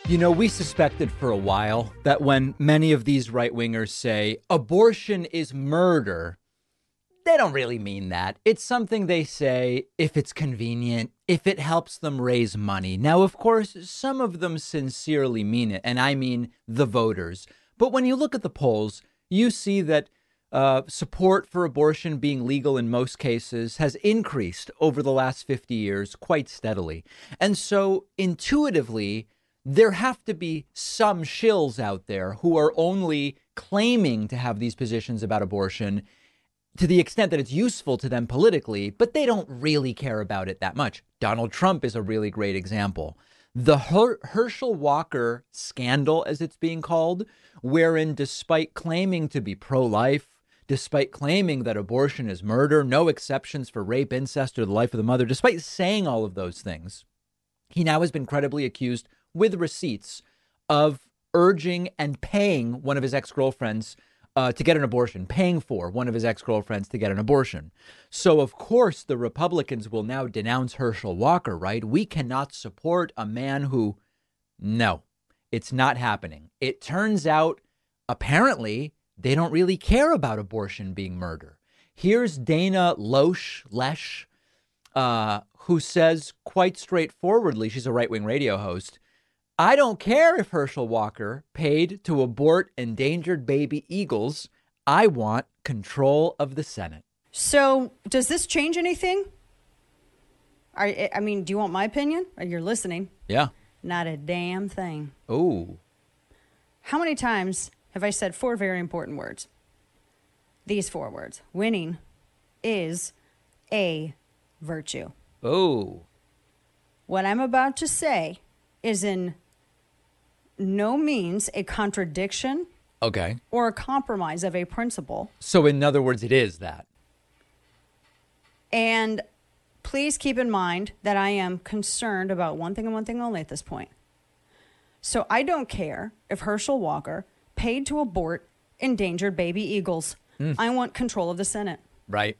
You know, we suspected for a while that when many of these right-wingers say abortion is murder, they don't really mean that. It's something they say if it's convenient, if it helps them raise money. Now, of course, some of them sincerely mean it, and I mean the voters. But when you look at the polls, you see that support for abortion being legal in most cases has increased over the last 50 years quite steadily. And so intuitively, there have to be some shills out there who are only claiming to have these positions about abortion to the extent that it's useful to them politically, but they don't really care about it that much. Donald Trump is a really great example. The Herschel Walker scandal, as it's being called, wherein despite claiming to be pro-life, despite claiming that abortion is murder, no exceptions for rape, incest, or the life of the mother, despite saying all of those things, he now has been credibly accused with receipts of urging and paying one of his ex-girlfriends to get an abortion, paying for one of his ex-girlfriends to get an abortion. So, of course, the Republicans will now denounce Herschel Walker, right? We cannot support a man who, no, it's not happening. It turns out, apparently, they don't really care about abortion being murder. Here's Dana Loesch, who says quite straightforwardly, she's a right-wing radio host, I don't care if Herschel Walker paid to abort endangered baby eagles. I want control of the Senate. So does this change anything? I mean, do you want my opinion? You're listening. Yeah. Not a damn thing. Oh. How many times have I said 4 very important words? These 4 words. Winning is a virtue. Oh. What I'm about to say is in no means a contradiction. Okay. Or a compromise of a principle. So in other words, it is that. And please keep in mind that I am concerned about one thing and one thing only at this point. So I don't care if Herschel Walker paid to abort endangered baby eagles. I want control of the Senate. Right.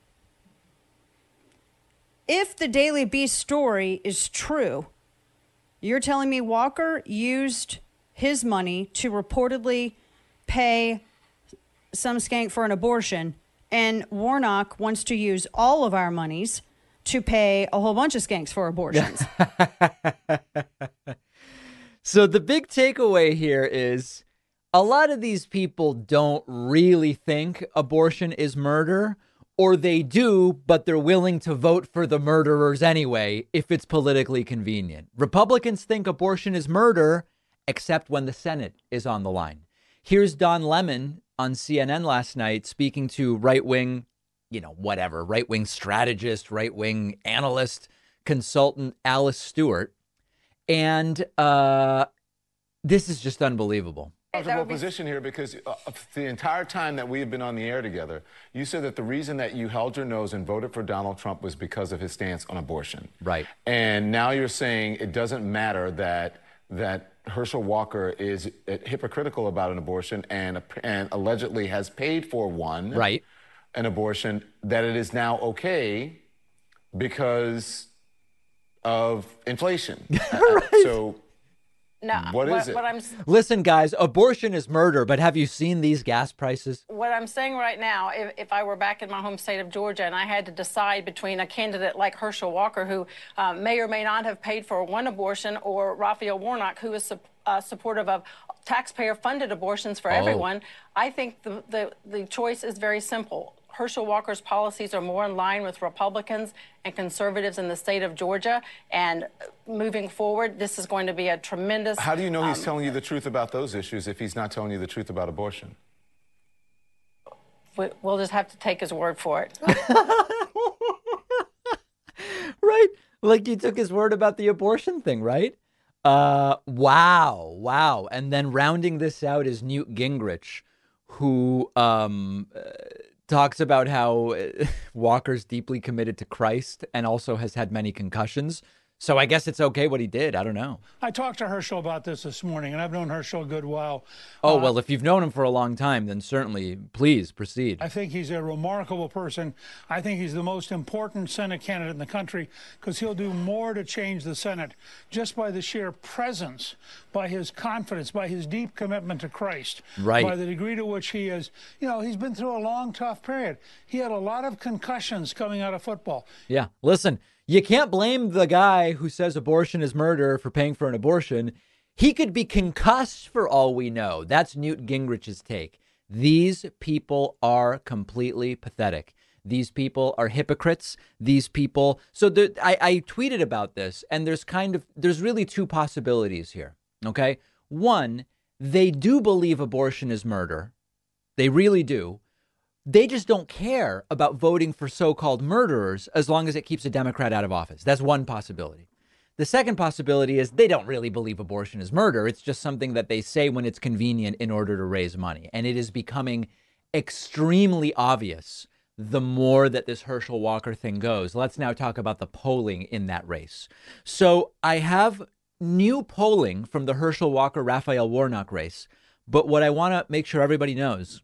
If the Daily Beast story is true, you're telling me Walker used his money to reportedly pay some skank for an abortion, and Warnock wants to use all of our monies to pay a whole bunch of skanks for abortions. So the big takeaway here is a lot of these people don't really think abortion is murder, or they do, but they're willing to vote for the murderers anyway if it's politically convenient. Republicans think abortion is murder, except when the Senate is on the line. Here's Don Lemon on CNN last night speaking to right-wing, right-wing strategist, right-wing analyst, consultant Alice Stewart. And this is just unbelievable. Comfortable position here because the entire time that we have been on the air together, you said that the reason that you held your nose and voted for Donald Trump was because of his stance on abortion. Right. And now you're saying it doesn't matter that Herschel Walker is hypocritical about an abortion and allegedly has paid for one. Right. An abortion, that it is now okay because of inflation. Right. So No, what is it? Listen, guys, abortion is murder, but have you seen these gas prices? What I'm saying right now, if I were back in my home state of Georgia and I had to decide between a candidate like Herschel Walker, who may or may not have paid for one abortion, or Raphael Warnock, who is supportive of taxpayer-funded abortions for everyone, I think the choice is very simple. Herschel Walker's policies are more in line with Republicans and conservatives in the state of Georgia. And moving forward, this is going to be a tremendous... How do you know he's telling you the truth about those issues if he's not telling you the truth about abortion? We'll just have to take his word for it. Right? Like you took his word about the abortion thing, right? Wow. And then rounding this out is Newt Gingrich, who... talks about how Walker's deeply committed to Christ and also has had many concussions. So I guess it's okay what he did. I don't know. I talked to Herschel about this morning, and I've known Herschel a good while. Oh, well, if you've known him for a long time, then certainly, please proceed. I think he's a remarkable person. I think he's the most important Senate candidate in the country because he'll do more to change the Senate just by the sheer presence, by his confidence, by his deep commitment to Christ, Right. by the degree to which he is, he's been through a long, tough period. He had a lot of concussions coming out of football. Yeah. Listen, you can't blame the guy who says abortion is murder for paying for an abortion. He could be concussed for all we know. That's Newt Gingrich's take. These people are completely pathetic. These people are hypocrites. These people. So I tweeted about this, and there's really two possibilities here. OK, one, they do believe abortion is murder. They really do. They just don't care about voting for so-called murderers as long as it keeps a Democrat out of office. That's one possibility. The second possibility is they don't really believe abortion is murder. It's just something that they say when it's convenient in order to raise money. And it is becoming extremely obvious the more that this Herschel Walker thing goes. Let's now talk about the polling in that race. So I have new polling from the Herschel Walker Raphael Warnock race. But what I want to make sure everybody knows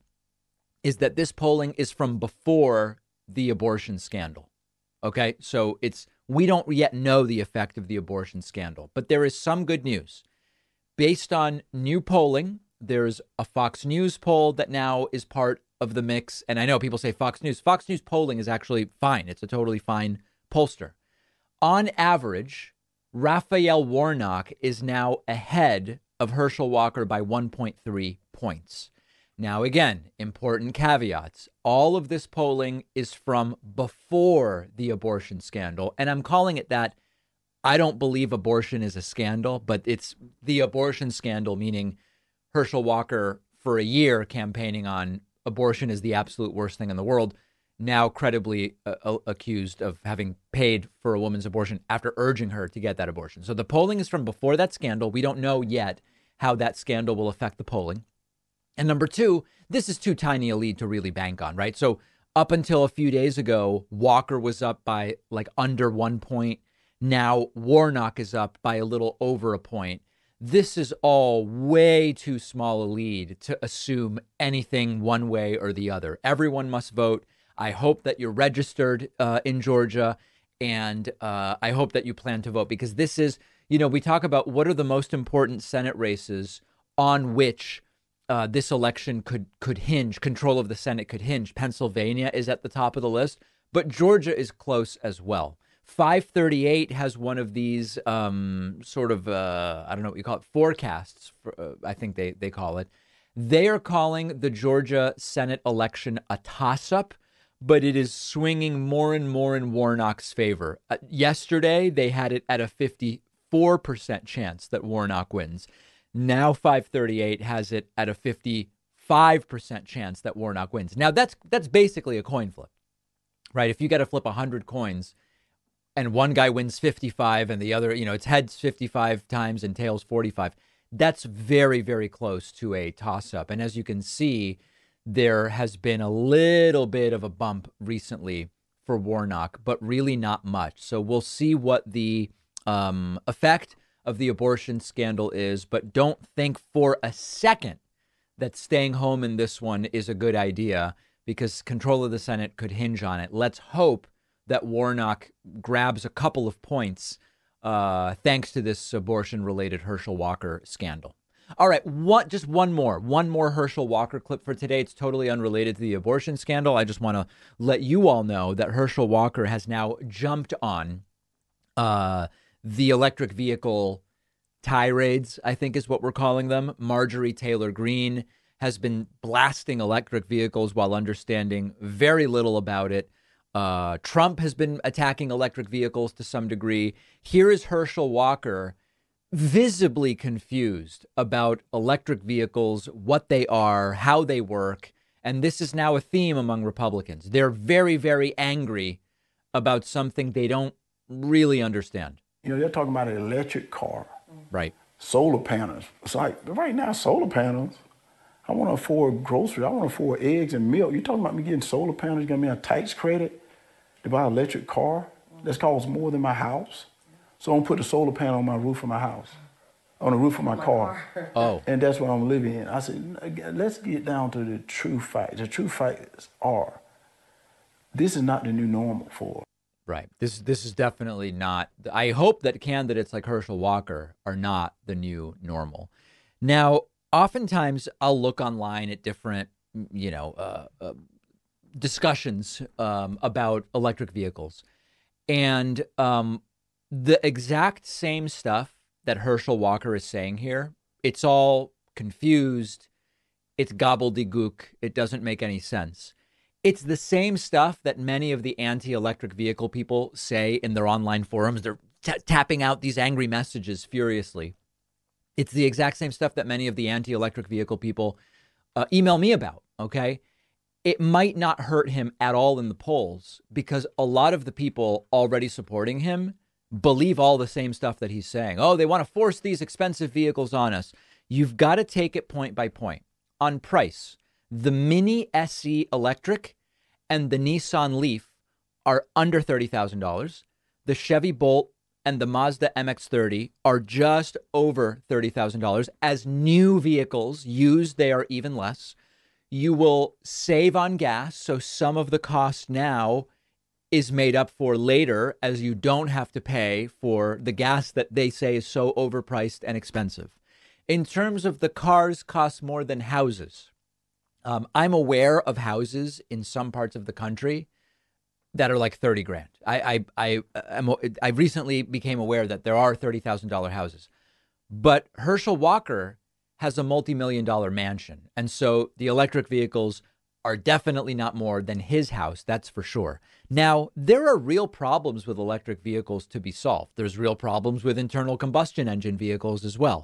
is that this polling is from before the abortion scandal. OK, so we don't yet know the effect of the abortion scandal, but there is some good news. Based on new polling, there's a Fox News poll that now is part of the mix. And I know people say Fox News. Fox News polling is actually fine. It's a totally fine pollster. On average, Raphael Warnock is now ahead of Herschel Walker by 1.3 points. Now, again, important caveats. All of this polling is from before the abortion scandal. And I'm calling it that. I don't believe abortion is a scandal, but it's the abortion scandal, meaning Herschel Walker for a year campaigning on abortion is the absolute worst thing in the world, now credibly accused of having paid for a woman's abortion after urging her to get that abortion. So the polling is from before that scandal. We don't know yet how that scandal will affect the polling. And number two, this is too tiny a lead to really bank on, right? So up until a few days ago, Walker was up by like under 1 point. Now Warnock is up by a little over a point. This is all way too small a lead to assume anything one way or the other. Everyone must vote. I hope that you're registered in Georgia, and I hope that you plan to vote, because this is, we talk about what are the most important Senate races on which this election could hinge, control of the Senate could hinge. Pennsylvania is at the top of the list, but Georgia is close as well. 538 has one of these I don't know what you call it, forecasts, I think they call it. They are calling the Georgia Senate election a toss-up, but it is swinging more and more in Warnock's favor. Yesterday, they had it at a 54% chance that Warnock wins. Now 538 has it at a 55% chance that Warnock wins. Now that's basically a coin flip, right? If you got to flip 100 coins and one guy wins 55 and the other, it's heads 55 times and tails 45, that's very, very close to a toss-up. And as you can see, there has been a little bit of a bump recently for Warnock, but really not much. So we'll see what the effect of the abortion scandal is, but don't think for a second that staying home in this one is a good idea, because control of the Senate could hinge on it. Let's hope that Warnock grabs a couple of points thanks to this abortion-related Herschel Walker scandal. All right, just one more Herschel Walker clip for today. It's totally unrelated to the abortion scandal. I just want to let you all know that Herschel Walker has now jumped on the electric vehicle tirades, I think is what we're calling them. Marjorie Taylor Greene has been blasting electric vehicles while understanding very little about it. Trump has been attacking electric vehicles to some degree. Here is Herschel Walker, visibly confused about electric vehicles, what they are, how they work. And this is now a theme among Republicans. They're very, very angry about something they don't really understand. They're talking about an electric car. Right. Solar panels. It's like, right now, solar panels. I want to afford groceries. I want to afford eggs and milk. You're talking about me getting solar panels, you're going to be a tax credit to buy an electric car? That costs more than my house. So I'm gonna put a solar panel on my roof of my house, on the roof of my car. Oh, And that's what I'm living in. I said, let's get down to the true facts. The true facts are, this is not the new normal for us. right. This is definitely not. I hope that candidates like Herschel Walker are not the new normal. Now, oftentimes I'll look online at different, discussions about electric vehicles, and the exact same stuff that Herschel Walker is saying here. It's all confused. It's gobbledygook. It doesn't make any sense. It's the same stuff that many of the anti-electric vehicle people say in their online forums. They're tapping out these angry messages furiously. It's the exact same stuff that many of the anti-electric vehicle people email me about, okay? It might not hurt him at all in the polls because a lot of the people already supporting him believe all the same stuff that he's saying. Oh, they want to force these expensive vehicles on us. You've got to take it point by point. On price, the Mini SE Electric and the Nissan Leaf are under $30,000. The Chevy Bolt and the Mazda MX-30 are just over $30,000. As new vehicles, used, they are even less. You will save on gas, so some of the cost now is made up for later as you don't have to pay for the gas that they say is so overpriced and expensive. In terms of the cars cost more than houses, I'm aware of houses in some parts of the country that are like 30 grand. I recently became aware that there are $30,000 houses, but Herschel Walker has a multi-million-dollar mansion. And so the electric vehicles are definitely not more than his house. That's for sure. Now, there are real problems with electric vehicles to be solved. There's real problems with internal combustion engine vehicles as well.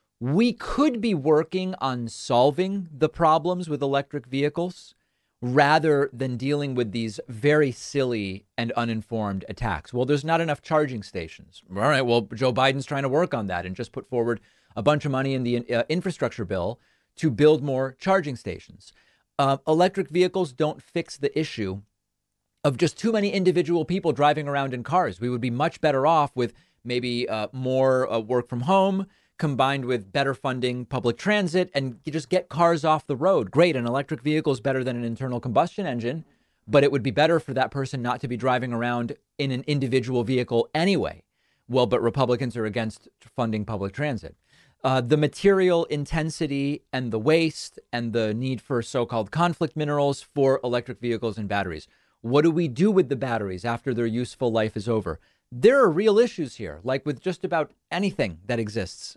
We could be working on solving the problems with electric vehicles rather than dealing with these very silly and uninformed attacks. Well, there's not enough charging stations. All right, well, Joe Biden's trying to work on that and just put forward a bunch of money in the infrastructure bill to build more charging stations. Electric vehicles don't fix the issue of just too many individual people driving around in cars. We would be much better off with maybe more work from home, combined with better funding public transit, and you just get cars off the road. Great, an electric vehicle is better than an internal combustion engine, but it would be better for that person not to be driving around in an individual vehicle anyway. Well, but Republicans are against funding public transit. The material intensity and the waste and the need for so-called conflict minerals for electric vehicles and batteries. What do we do with the batteries after their useful life is over? There are real issues here, like with just about anything that exists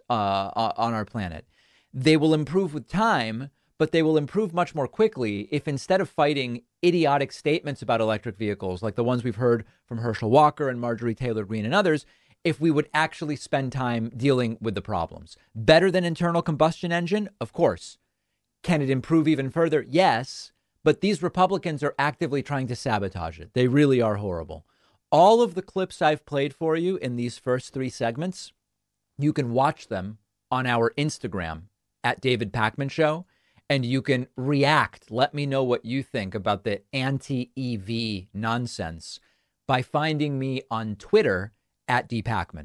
on our planet. They will improve with time, but they will improve much more quickly if instead of fighting idiotic statements about electric vehicles, like the ones we've heard from Herschel Walker and Marjorie Taylor Greene and others, if we would actually spend time dealing with the problems. Better than internal combustion engine? Of course. Can it improve even further? Yes. But these Republicans are actively trying to sabotage it. They really are horrible. All of the clips I've played for you in these first 3 segments, you can watch them on our Instagram at David Pakman Show, and you can react. Let me know what you think about the anti-EV nonsense by finding me on Twitter at dpakman.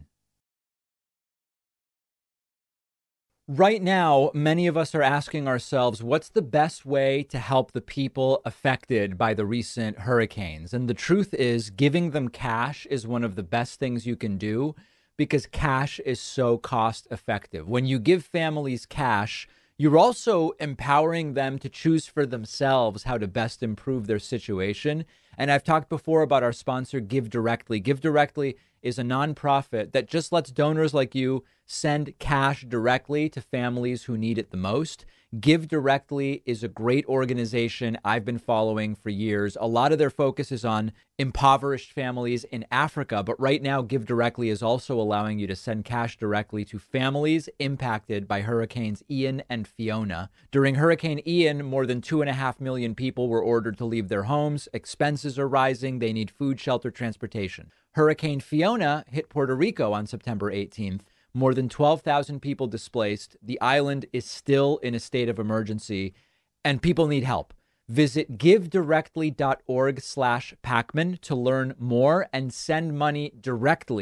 Right now, many of us are asking ourselves, what's the best way to help the people affected by the recent hurricanes? And the truth is, giving them cash is one of the best things you can do because cash is so cost effective. When you give families cash, you're also empowering them to choose for themselves how to best improve their situation. And I've talked before about our sponsor, Give Directly. Give Directly is a nonprofit that just lets donors like you send cash directly to families who need it the most. Give Directly is a great organization I've been following for years. A lot of their focus is on impoverished families in Africa, but right now Give Directly is also allowing you to send cash directly to families impacted by Hurricanes Ian and Fiona. During Hurricane Ian, more than 2.5 million people were ordered to leave their homes. Expenses are rising. They need food, shelter, transportation. Hurricane Fiona hit Puerto Rico on September 18th. More than 12,000 people displaced. The island is still in a state of emergency, and people need help. Visit givedirectly.org/Pakman to learn more and send money directly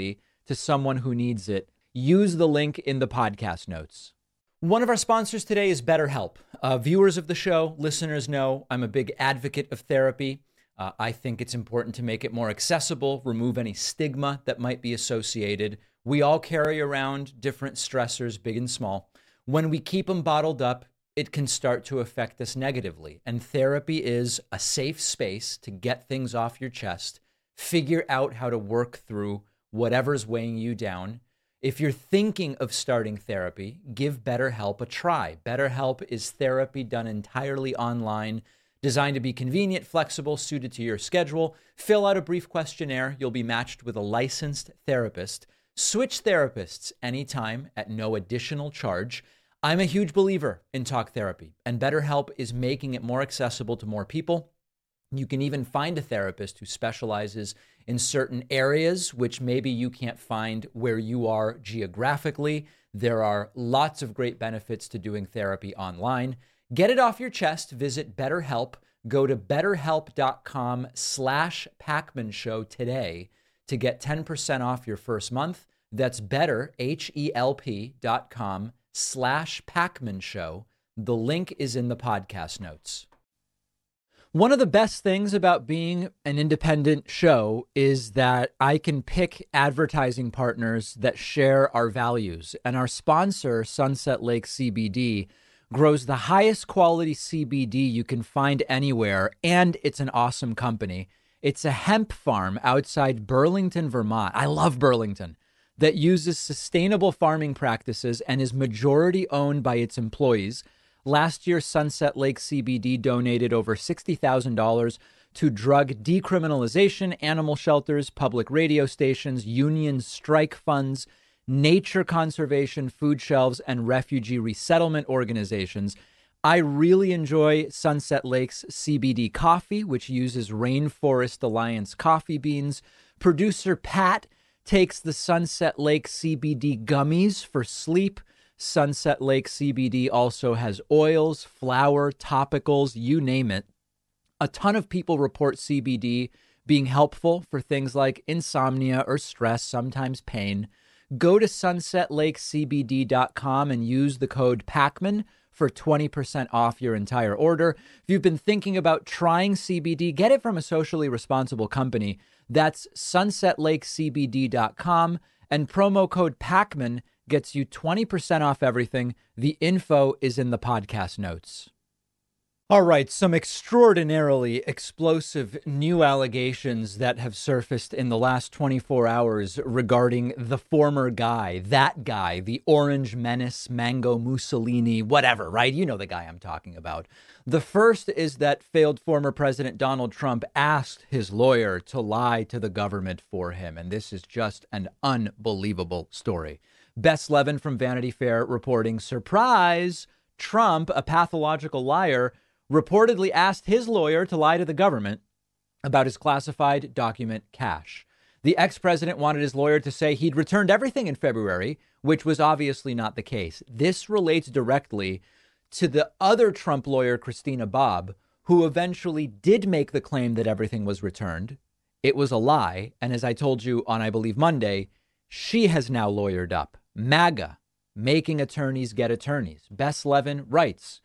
to someone who needs it, use the link in the podcast notes. One of our sponsors today is BetterHelp. Viewers of the show, listeners know I'm a big advocate of therapy. I think it's important to make it more accessible, remove any stigma that might be associated. We all carry around different stressors, big and small. When we keep them bottled up, it can start to affect us negatively. And therapy is a safe space to get things off your chest, figure out how to work through whatever's weighing you down. If you're thinking of starting therapy, give BetterHelp a try. BetterHelp is therapy done entirely online, designed to be convenient, flexible, suited to your schedule. Fill out a brief questionnaire. You'll be matched with a licensed therapist. Switch therapists anytime at no additional charge. I'm a huge believer in talk therapy, and BetterHelp is making it more accessible to more people. You can even find a therapist who specializes in certain areas, which maybe you can't find where you are geographically. There are lots of great benefits to doing therapy online. Get it off your chest. Visit BetterHelp. Go to betterhelp.com/Pacman Show today to get 10% off your first month. That's betterhelp.com/Pacman Show. The link is in the podcast notes. One of the best things about being an independent show is that I can pick advertising partners that share our values. And our sponsor, Sunset Lake CBD, grows the highest quality CBD you can find anywhere, and it's an awesome company. It's a hemp farm outside Burlington, Vermont. I love Burlington. That uses sustainable farming practices and is majority owned by its employees. Last year, Sunset Lake CBD donated over $60,000 to drug decriminalization, animal shelters, public radio stations, union strike funds, nature conservation, food shelves, and refugee resettlement organizations. I really enjoy Sunset Lake's CBD coffee, which uses Rainforest Alliance coffee beans. Producer Pat takes the Sunset Lake CBD gummies for sleep. Sunset Lake CBD also has oils, flour, topicals, you name it. A ton of people report CBD being helpful for things like insomnia or stress, sometimes pain. Go to sunsetlakecbd.com and use the code PACMAN for 20% off your entire order. If you've been thinking about trying CBD, get it from a socially responsible company. That's sunsetlakecbd.com, and promo code PACMAN gets you 20% off everything. The info is in the podcast notes. All right, some extraordinarily explosive new allegations that have surfaced in the last 24 hours regarding the former guy, the Orange Menace, Mango Mussolini, whatever, right? You know the guy I'm talking about. The first is that failed former President Donald Trump asked his lawyer to lie to the government for him, and this is just an unbelievable story. Bess Levin from Vanity Fair reporting, surprise, Trump, a pathological liar, reportedly asked his lawyer to lie to the government about his classified document cache. The ex-president wanted his lawyer to say he'd returned everything in February, which was obviously not the case. This relates directly to the other Trump lawyer, Christina Bobb, who eventually did make the claim that everything was returned. It was a lie. And as I told you on, I believe, Monday, she has now lawyered up. MAGA, making attorneys get attorneys. Bess Levin writes,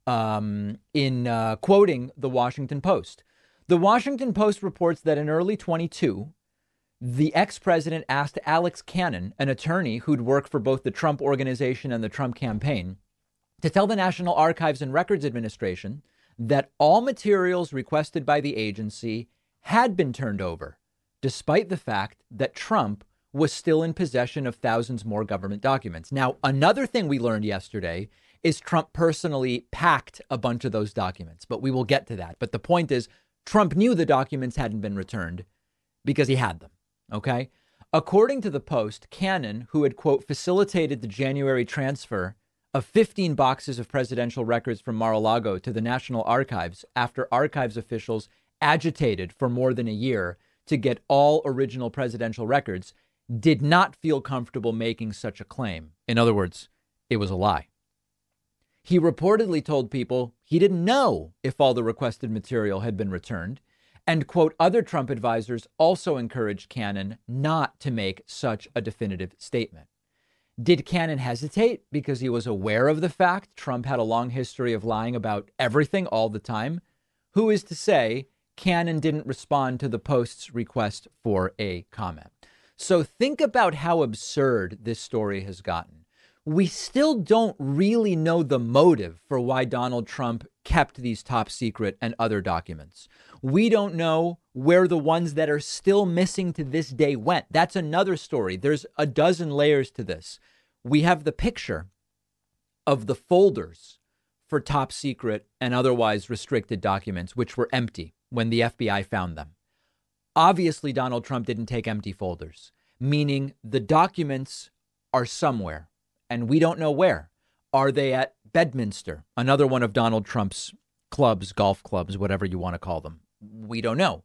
in quoting the Washington Post. The Washington Post reports that in early 22, the ex-president asked Alex Cannon, an attorney who'd worked for both the Trump Organization and the Trump campaign, to tell the National Archives and Records Administration that all materials requested by the agency had been turned over, despite the fact that Trump was still in possession of thousands more government documents. Now, another thing we learned yesterday is Trump personally packed a bunch of those documents, but we will get to that. But the point is, Trump knew the documents hadn't been returned because he had them. OK, according to the Post, Cannon, who had, quote, facilitated the January transfer of 15 boxes of presidential records from Mar-a-Lago to the National Archives after archives officials agitated for more than a year to get all original presidential records, did not feel comfortable making such a claim. In other words, it was a lie. He reportedly told people he didn't know if all the requested material had been returned. And, quote, other Trump advisors also encouraged Cannon not to make such a definitive statement. Did Cannon hesitate because he was aware of the fact Trump had a long history of lying about everything all the time? Who is to say Cannon didn't respond to the Post's request for a comment? So think about how absurd this story has gotten. We still don't really know the motive for why Donald Trump kept these top secret and other documents. We don't know where the ones that are still missing to this day went. That's another story. There's a dozen layers to this. We have the picture of the folders for top secret and otherwise restricted documents, which were empty when the FBI found them. Obviously, Donald Trump didn't take empty folders, meaning the documents are somewhere. And we don't know where. Are they at Bedminster, another one of Donald Trump's clubs, golf clubs, whatever you want to call them? We don't know.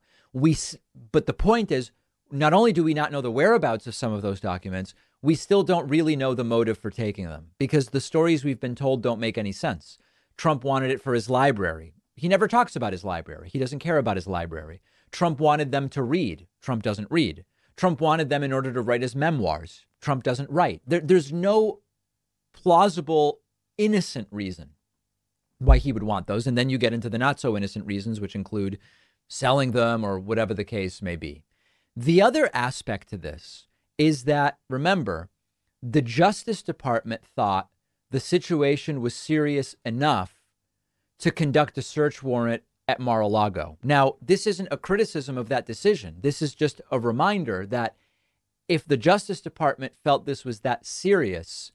But the point is, not only do we not know the whereabouts of some of those documents, we still don't really know the motive for taking them because the stories we've been told don't make any sense. Trump wanted it for his library. He never talks about his library. He doesn't care about his library. Trump wanted them to read. Trump doesn't read. Trump wanted them in order to write his memoirs. Trump doesn't write. There's no plausible, innocent reason why he would want those. And then you get into the not so innocent reasons, which include selling them or whatever the case may be. The other aspect to this is that, remember, the Justice Department thought the situation was serious enough to conduct a search warrant at Mar-a-Lago. Now, this isn't a criticism of that decision. This is just a reminder that if the Justice Department felt this was that serious,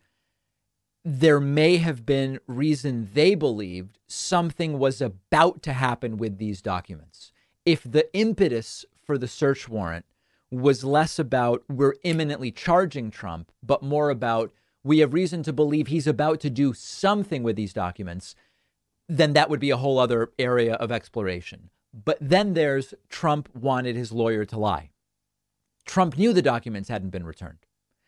there may have been reason they believed something was about to happen with these documents. If the impetus for the search warrant was less about we're imminently charging Trump, but more about we have reason to believe he's about to do something with these documents, then that would be a whole other area of exploration. But then there's Trump wanted his lawyer to lie. Trump knew the documents hadn't been returned.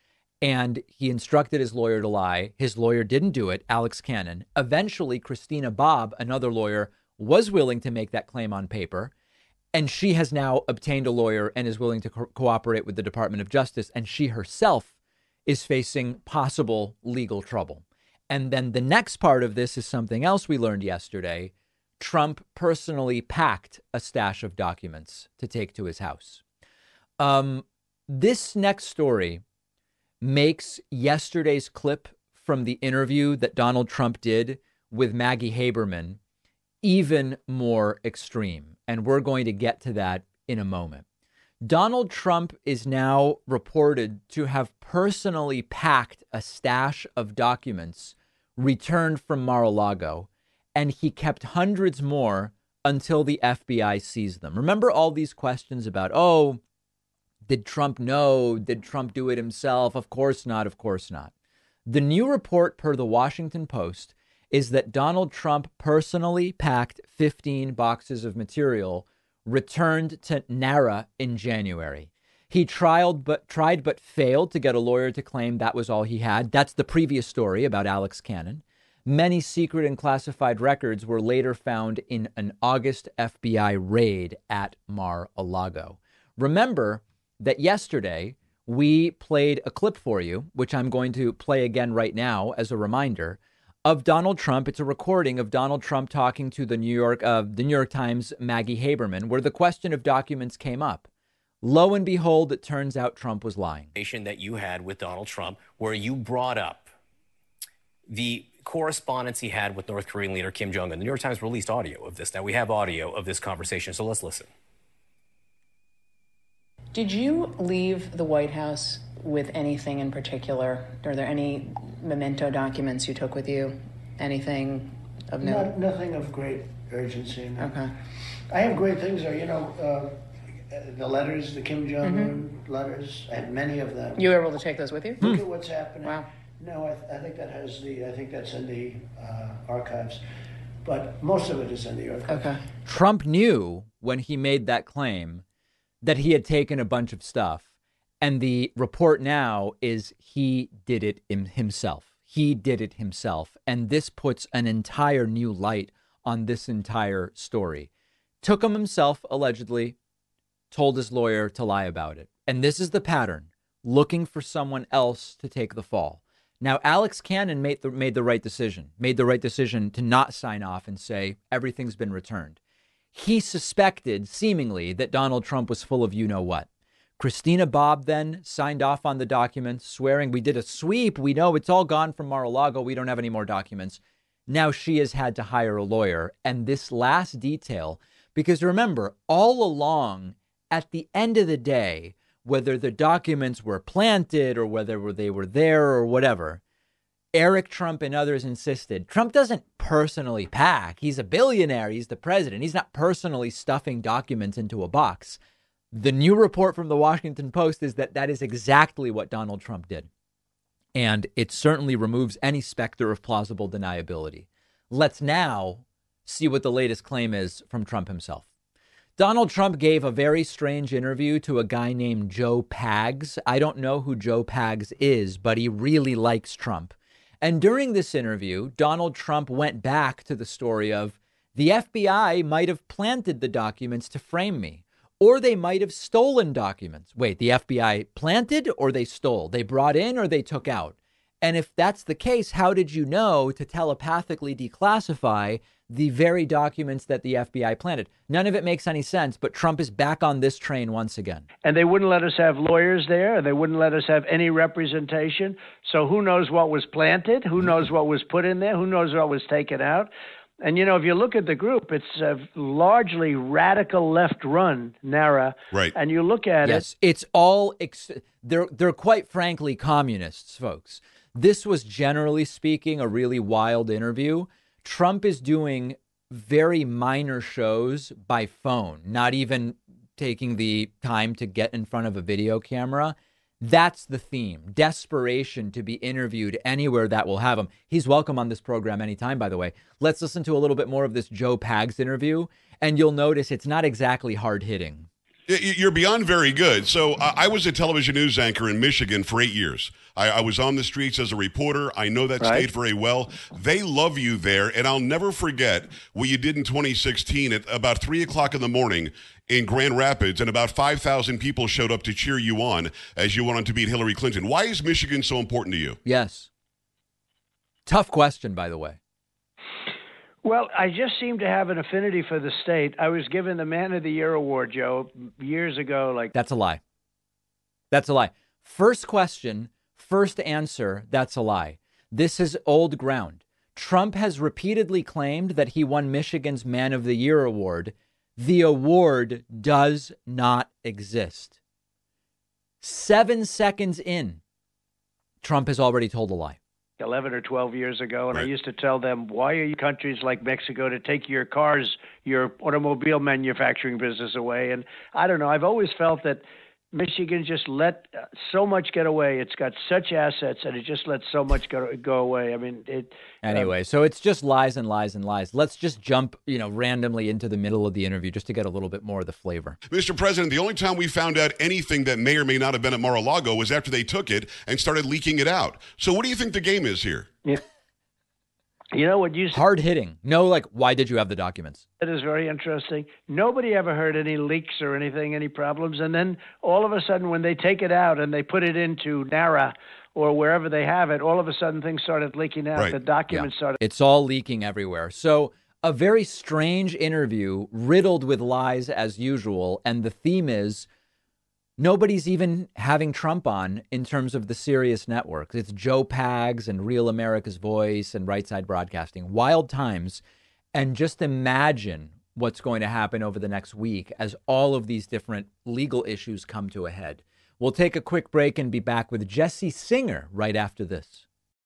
And he instructed his lawyer to lie. His lawyer didn't do it, Alex Cannon. Eventually, Christina Bobb, another lawyer, was willing to make that claim on paper. And she has now obtained a lawyer and is willing to cooperate with the Department of Justice. And she herself is facing possible legal trouble. And then the next part of this is something else we learned yesterday. Trump personally packed a stash of documents to take to his house. This next story makes yesterday's clip from the interview that Donald Trump did with Maggie Haberman even more extreme. And we're going to get to that in a moment. Donald Trump is now reported to have personally packed a stash of documents returned from Mar-a-Lago, and he kept hundreds more until the FBI seized them. Remember all these questions about, did Trump know? Did Trump do it himself? Of course not. Of course not. The new report per the Washington Post is that Donald Trump personally packed 15 boxes of material returned to NARA in January. He tried but failed to get a lawyer to claim that was all he had. That's the previous story about Alex Cannon. Many secret and classified records were later found in an August FBI raid at Mar-a-Lago. Remember that yesterday we played a clip for you, which I'm going to play again right now as a reminder, of Donald Trump. It's a recording of Donald Trump talking to the New York Times' Maggie Haberman, where the question of documents came up. Lo and behold, it turns out Trump was lying. That you had with Donald Trump, where you brought up the correspondence he had with North Korean leader Kim Jong-un. The New York Times released audio of this. Now we have audio of this conversation, so let's listen. Did you leave the White House with anything in particular? Are there any memento documents you took with you? Anything of note? Nothing of great urgency. No. Okay. I have great things there. The letters, the Kim Jong-un letters. I had many of them. You were able to take those with you? Look at what's happening. Wow. No, I think that's in the archives, but most of it is in the archives. Okay. Trump knew when he made that claim that he had taken a bunch of stuff. And the report now is he did it himself. He did it himself. And this puts an entire new light on this entire story. took him himself, allegedly, told his lawyer to lie about it. And this is the pattern, looking for someone else to take the fall. Now, Alex Cannon made the right decision to not sign off and say everything's been returned. He suspected, seemingly, that Donald Trump was full of you-know-what. Christina Bobb then signed off on the documents, swearing we did a sweep. We know it's all gone from Mar-a-Lago. We don't have any more documents. Now she has had to hire a lawyer. And this last detail, because remember, all along, at the end of the day, whether the documents were planted or whether they were there or whatever, Eric Trump and others insisted Trump doesn't personally pack. He's a billionaire. He's the president. He's not personally stuffing documents into a box. The new report from the Washington Post is that that is exactly what Donald Trump did. And it certainly removes any specter of plausible deniability. Let's now see what the latest claim is from Trump himself. Donald Trump gave a very strange interview to a guy named Joe Pags. I don't know who Joe Pags is, but he really likes Trump. And during this interview, Donald Trump went back to the story of the FBI might have planted the documents to frame me, or they might have stolen documents. Wait, the FBI planted or they stole? They brought in or they took out? And if that's the case, how did you know to telepathically declassify the very documents that the FBI planted? None of it makes any sense, but Trump is back on this train once again. And they wouldn't let us have lawyers there. And they wouldn't let us have any representation. So who knows what was planted? Who knows what was put in there? Who knows what was taken out? And, you know, if you look at the group, it's a largely radical left-run, NARA. Right. And you look at Yes, it's all, they're quite frankly communists, folks. This was, generally speaking, a really wild interview. Trump is doing very minor shows by phone, not even taking the time to get in front of a video camera. That's the theme. Desperation to be interviewed anywhere that will have him. He's welcome on this program anytime, by the way. Let's listen to a little bit more of this Joe Pags interview, and you'll notice it's not exactly hard hitting. You're beyond very good. So I was a television news anchor in Michigan for 8 years. I was on the streets as a reporter. I know that state very well. They love you there. And I'll never forget what you did in 2016 at about 3 o'clock in the morning in Grand Rapids. And about 5,000 people showed up to cheer you on as you went on to beat Hillary Clinton. Why is Michigan so important to you? Yes. Tough question, by the way. Well, I just seem to have an affinity for the state. I was given the Man of the Year award, Joe, years ago. That's a lie. That's a lie. First question, first answer, that's a lie. This is old ground. Trump has repeatedly claimed that he won Michigan's Man of the Year award. The award does not exist. 7 seconds in, Trump has already told a lie. 11 or 12 years ago, and I used to tell them, why are you countries like Mexico to take your cars, your automobile manufacturing business away? And I don't know, I've always felt that Michigan just let so much get away. It's got such assets, and it just let so much go away. I mean, Anyway, so it's just lies and lies and lies. Let's just jump, randomly into the middle of the interview just to get a little bit more of the flavor. Mr. President, the only time we found out anything that may or may not have been at Mar-a-Lago was after they took it and started leaking it out. So what do you think the game is here? Yeah. You know what you said? Hard hitting. No, why did you have the documents? That is very interesting. Nobody ever heard any leaks or anything, any problems. And then all of a sudden, when they take it out and they put it into NARA or wherever they have it, all of a sudden things started leaking out. Right. The documents started. It's all leaking everywhere. So a very strange interview riddled with lies as usual. And the theme is nobody's even having Trump on in terms of the Sirius networks. It's Joe Pags and Real America's Voice and Right Side Broadcasting. Wild times. And just imagine what's going to happen over the next week as all of these different legal issues come to a head. We'll take a quick break and be back with Jesse Singer right after this.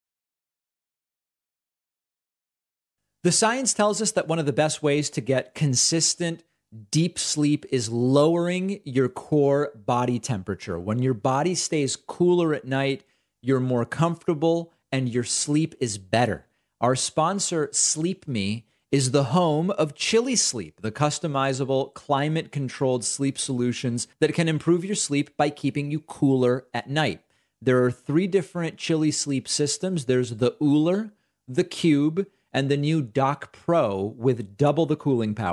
The science tells us that one of the best ways to get consistent, deep sleep is lowering your core body temperature. When your body stays cooler at night, you're more comfortable and your sleep is better. Our sponsor, Sleep Me, is the home of Chili Sleep, the customizable, climate-controlled sleep solutions that can improve your sleep by keeping you cooler at night. There are 3 different Chili Sleep systems. There's the Ooler, the Cube, and the new Dock Pro with double the cooling power.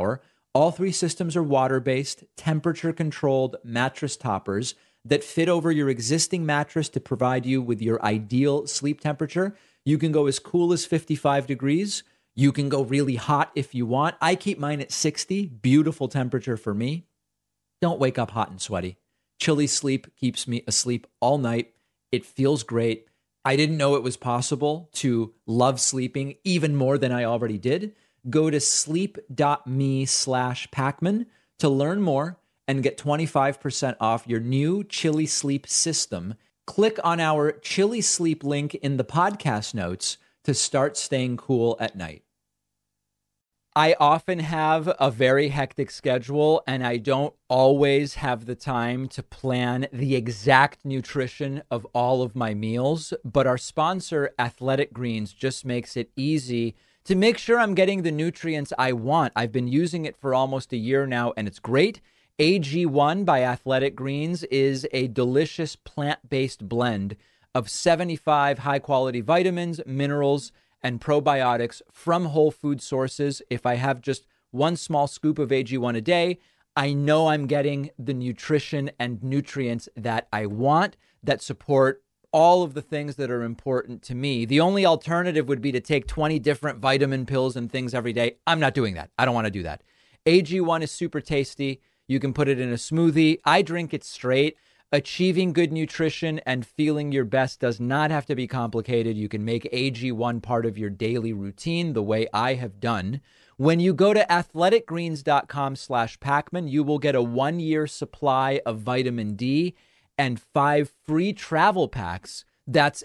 All 3 systems are water-based, temperature-controlled mattress toppers that fit over your existing mattress to provide you with your ideal sleep temperature. You can go as cool as 55 degrees. You can go really hot if you want. I keep mine at 60, beautiful temperature for me. Don't wake up hot and sweaty. Chilly sleep keeps me asleep all night. It feels great. I didn't know it was possible to love sleeping even more than I already did. Go to sleep.me/Pacman to learn more and get 25% off your new Chilly Sleep system. Click on our Chilly Sleep link in the podcast notes to start staying cool at night. I often have a very hectic schedule, and I don't always have the time to plan the exact nutrition of all of my meals, but our sponsor, Athletic Greens, just makes it easy to make sure I'm getting the nutrients I want. I've been using it for almost a year now, and it's great. AG1 by Athletic Greens is a delicious plant-based blend of 75 high-quality vitamins, minerals, and probiotics from whole food sources. If I have just one small scoop of AG1 a day, I know I'm getting the nutrition and nutrients that I want that support all of the things that are important to me. The only alternative would be to take 20 different vitamin pills and things every day. I'm not doing that. I don't want to do that. AG1 is super tasty. You can put it in a smoothie. I drink it straight. Achieving good nutrition and feeling your best does not have to be complicated. You can make AG1 part of your daily routine the way I have done. When you go to athleticgreens.com/Pacman, you will get a 1-year supply of vitamin D and 5 free travel packs. That's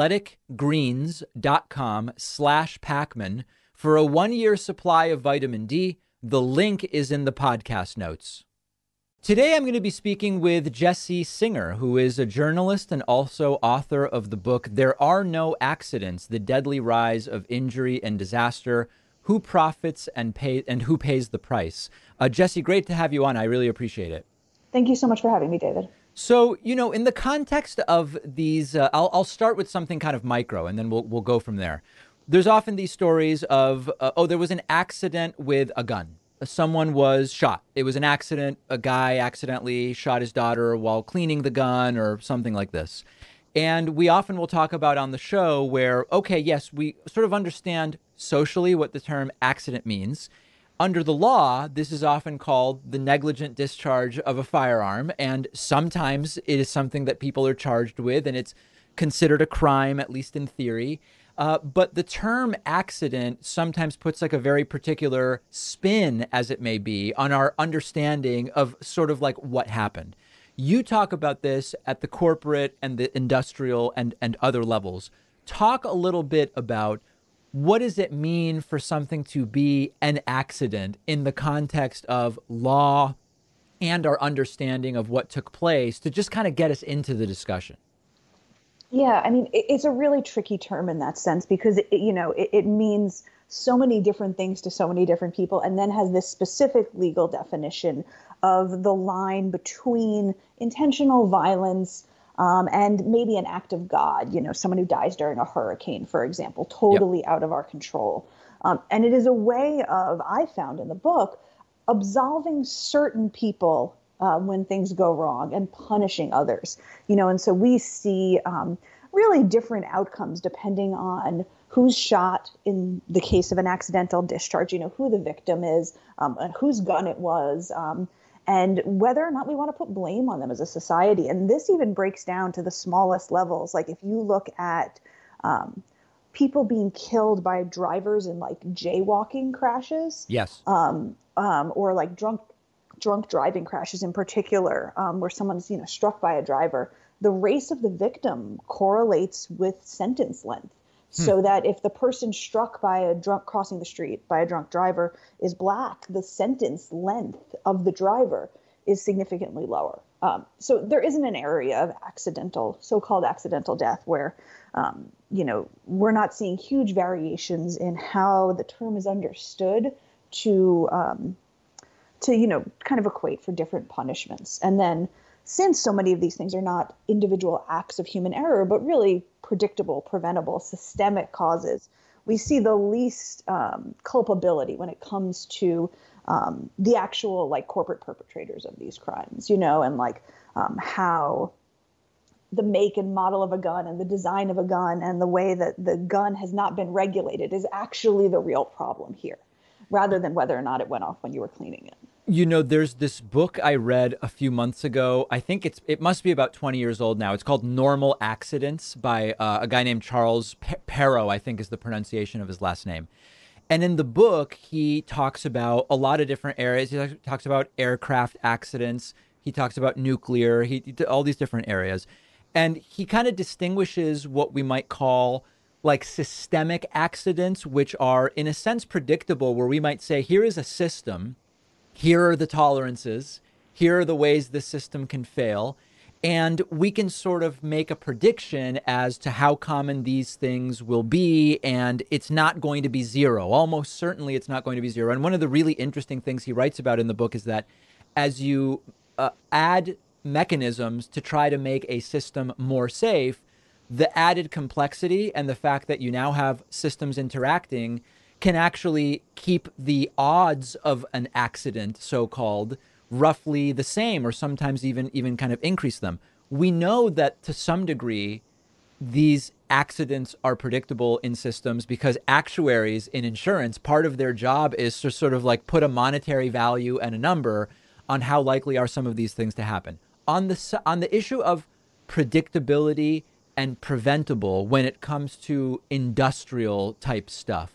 athleticgreens.com/Pacman for a 1-year supply of vitamin D. The link is in the podcast notes. Today, I'm going to be speaking with Jesse Singer, who is a journalist and also author of the book, There Are No Accidents, The Deadly Rise of Injury and Disaster, Who Profits and Who Pays the Price. Jesse, great to have you on. I really appreciate it. Thank you so much for having me, David. So, in the context of these, I'll start with something kind of micro, and then we'll go from there. There's often these stories of, there was an accident with a gun. Someone was shot. It was an accident. A guy accidentally shot his daughter while cleaning the gun or something like this. And we often will talk about on the show where, okay, yes, we sort of understand socially what the term accident means. Under the law, this is often called the negligent discharge of a firearm. And sometimes it is something that people are charged with, and it's considered a crime, at least in theory. But the term accident sometimes puts like a very particular spin, as it may be, on our understanding of sort of like what happened. You talk about this at the corporate and the industrial and other levels. Talk a little bit about what does it mean for something to be an accident in the context of law and our understanding of what took place, to just kind of get us into the discussion. Yeah, I mean, it's a really tricky term in that sense because, it means so many different things to so many different people, and then has this specific legal definition of the line between intentional violence and maybe an act of God, someone who dies during a hurricane, for example, totally out of our control. And it is a way of, I found in the book, absolving certain people when things go wrong and punishing others, and so we see really different outcomes depending on who's shot in the case of an accidental discharge, who the victim is, and whose gun it was, and whether or not we want to put blame on them as a society. And this even breaks down to the smallest levels. Like if you look at people being killed by drivers in like jaywalking crashes, yes, or like drunk driving crashes in particular, where someone's, struck by a driver, the race of the victim correlates with sentence length. So that if the person struck by a drunk crossing the street by a drunk driver is black, the sentence length of the driver is significantly lower. So there isn't an area of so-called accidental death where, we're not seeing huge variations in how the term is understood to kind of equate for different punishments. And then since so many of these things are not individual acts of human error, but really predictable, preventable, systemic causes, we see the least culpability when it comes to the actual like corporate perpetrators of these crimes, you know, and like how the make and model of a gun and the design of a gun and the way that the gun has not been regulated is actually the real problem here, rather than whether or not it went off when you were cleaning it. You know, there's this book I read a few months ago. I think it must be about 20 years old now. It's called Normal Accidents by a guy named Charles Perrow, I think is the pronunciation of his last name. And in the book, he talks about a lot of different areas. He talks about aircraft accidents. He talks about nuclear, all these different areas. And he kind of distinguishes what we might call like systemic accidents, which are in a sense predictable, where we might say, here is a system, here are the tolerances, here are the ways the system can fail. And we can sort of make a prediction as to how common these things will be. And it's not going to be zero. Almost certainly it's not going to be zero. And one of the really interesting things he writes about in the book is that as you add mechanisms to try to make a system more safe, the added complexity and the fact that you now have systems interacting can actually keep the odds of an accident, so-called, roughly the same, or sometimes even kind of increase them. We know that to some degree, these accidents are predictable in systems because actuaries in insurance, part of their job is to sort of like put a monetary value and a number on how likely are some of these things to happen. On the issue of predictability and preventable when it comes to industrial type stuff,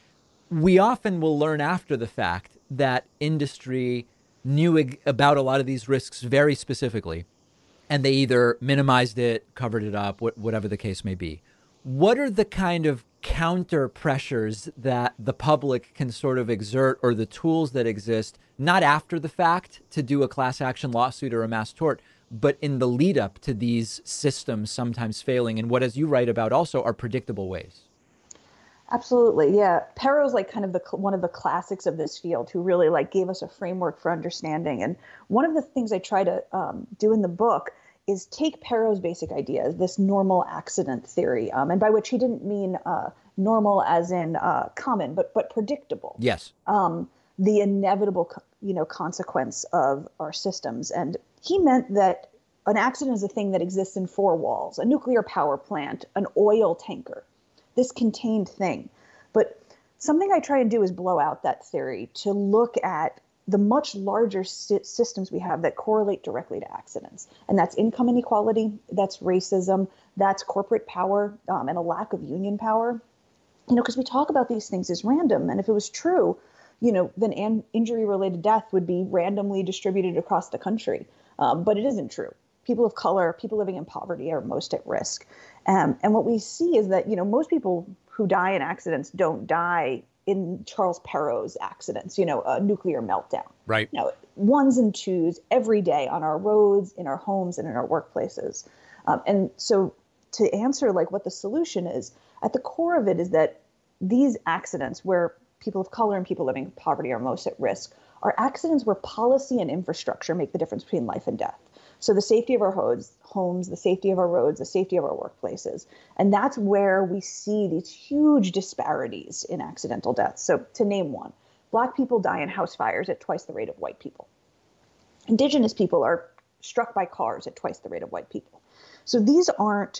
we often will learn after the fact that industry knew about a lot of these risks very specifically, and they either minimized it, covered it up, whatever the case may be. What are the kind of counter pressures that the public can sort of exert, or the tools that exist, not after the fact to do a class action lawsuit or a mass tort, but in the lead up to these systems sometimes failing in what, as you write about, also are predictable ways? Absolutely. Yeah. Perrow's like kind of one of the classics of this field who really like gave us a framework for understanding. And one of the things I try to do in the book is take Perrow's basic idea, this normal accident theory, and by which he didn't mean normal as in common, but predictable. Yes. The inevitable, consequence of our systems. And he meant that an accident is a thing that exists in four walls: a nuclear power plant, an oil tanker, this contained thing. But something I try and do is blow out that theory to look at the much larger systems we have that correlate directly to accidents. And that's income inequality, that's racism, that's corporate power, and a lack of union power. Because we talk about these things as random. And if it was true, then injury-related death would be randomly distributed across the country. But it isn't true. People of color, people living in poverty are most at risk. And what we see is that, most people who die in accidents don't die in Charles Perrow's accidents, a nuclear meltdown. Right. Ones and twos every day on our roads, in our homes, and in our workplaces. And so to answer like what the solution is, at the core of it is that these accidents where people of color and people living in poverty are most at risk are accidents where policy and infrastructure make the difference between life and death. So the safety of our homes, the safety of our roads, the safety of our workplaces. And that's where we see these huge disparities in accidental deaths. So to name one, Black people die in house fires at twice the rate of white people. Indigenous people are struck by cars at twice the rate of white people. So these aren't,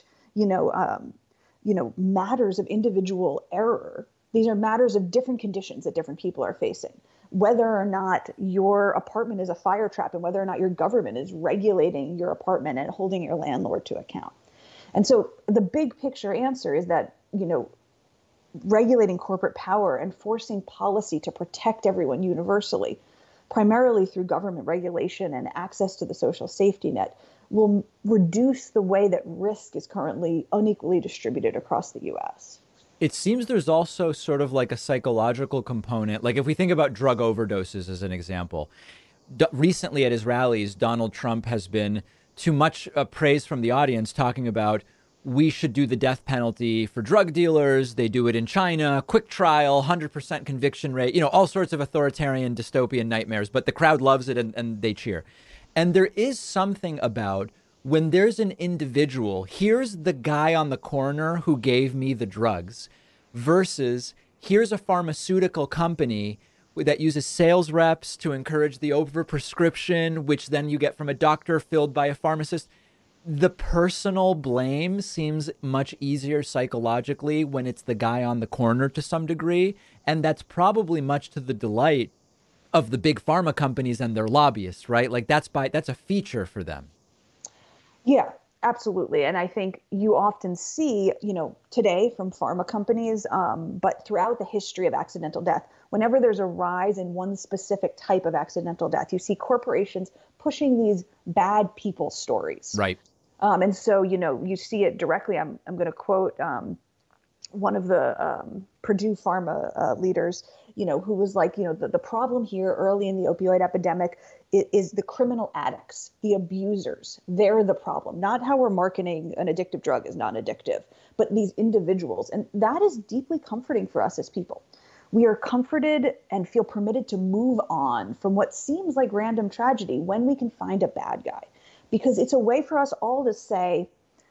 matters of individual error. These are matters of different conditions that different people are facing. Whether or not your apartment is a fire trap and whether or not your government is regulating your apartment and holding your landlord to account. And so the big picture answer is that, regulating corporate power and forcing policy to protect everyone universally, primarily through government regulation and access to the social safety net, will reduce the way that risk is currently unequally distributed across the U.S. It seems there's also sort of like a psychological component. Like if we think about drug overdoses as an example, recently at his rallies, Donald Trump has been too much praise from the audience talking about we should do the death penalty for drug dealers. They do it in China, quick trial, 100% conviction rate, all sorts of authoritarian dystopian nightmares. But the crowd loves it and they cheer. And there is something about when there's an individual, here's the guy on the corner who gave me the drugs versus here's a pharmaceutical company that uses sales reps to encourage the overprescription, which then you get from a doctor filled by a pharmacist. The personal blame seems much easier psychologically when it's the guy on the corner to some degree. And that's probably much to the delight of the big pharma companies and their lobbyists, right? Like that's a feature for them. Yeah, absolutely. And I think you often see, today from pharma companies, but throughout the history of accidental death, whenever there's a rise in one specific type of accidental death, you see corporations pushing these bad people stories. Right. And so, you see it directly. I'm going to quote one of the Purdue Pharma leaders, who was like, the problem here early in the opioid epidemic is the criminal addicts, the abusers. They're the problem, not how we're marketing an addictive drug as non-addictive, but these individuals. And that is deeply comforting for us as people. We are comforted and feel permitted to move on from what seems like random tragedy when we can find a bad guy. Because it's a way for us all to say,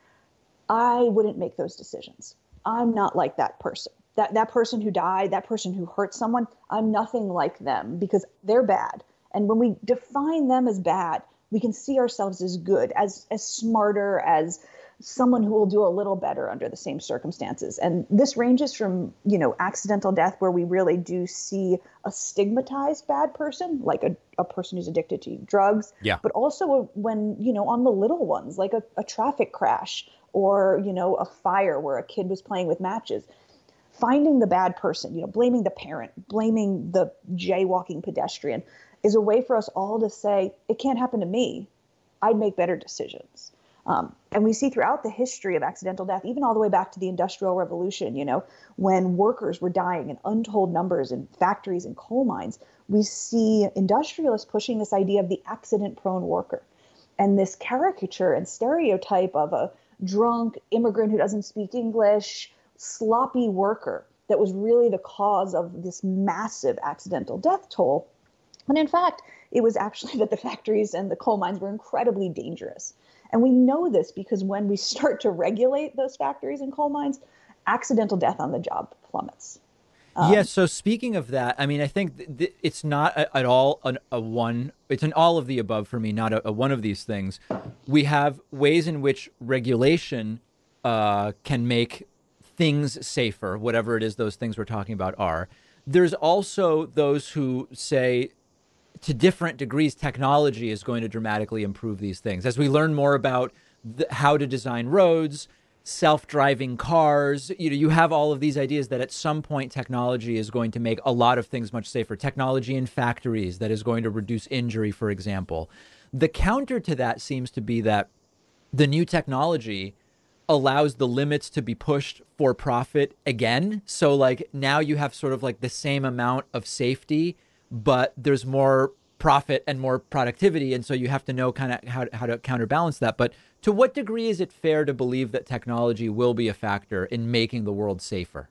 I wouldn't make those decisions. I'm not like that person. That person who died, that person who hurt someone, I'm nothing like them because they're bad. And when we define them as bad, we can see ourselves as good, as smarter, as someone who will do a little better under the same circumstances. And this ranges from, accidental death, where we really do see a stigmatized bad person, like a person who's addicted to drugs, but also when, on the little ones, like a traffic crash or, a fire where a kid was playing with matches. Finding the bad person, blaming the parent, blaming the jaywalking pedestrian is a way for us all to say, it can't happen to me. I'd make better decisions. And we see throughout the history of accidental death, even all the way back to the Industrial Revolution, when workers were dying in untold numbers in factories and coal mines, we see industrialists pushing this idea of the accident-prone worker and this caricature and stereotype of a drunk immigrant who doesn't speak English, sloppy worker that was really the cause of this massive accidental death toll. And in fact, it was actually that the factories and the coal mines were incredibly dangerous. And we know this because when we start to regulate those factories and coal mines, accidental death on the job plummets. So speaking of that, I mean, I think it's not at all a one. It's an all of the above for me, not a one of these things. We have ways in which regulation can make things safer, whatever it is those things we're talking about are. There's also those who say, to different degrees, technology is going to dramatically improve these things. As we learn more about how to design roads, self-driving cars, you have all of these ideas that at some point technology is going to make a lot of things much safer. Technology in factories that is going to reduce injury, for example. The counter to that seems to be that the new technology allows the limits to be pushed for profit again. So like now you have sort of like the same amount of safety, but there's more profit and more productivity. And so you have to know kind of how to counterbalance that. But to what degree is it fair to believe that technology will be a factor in making the world safer?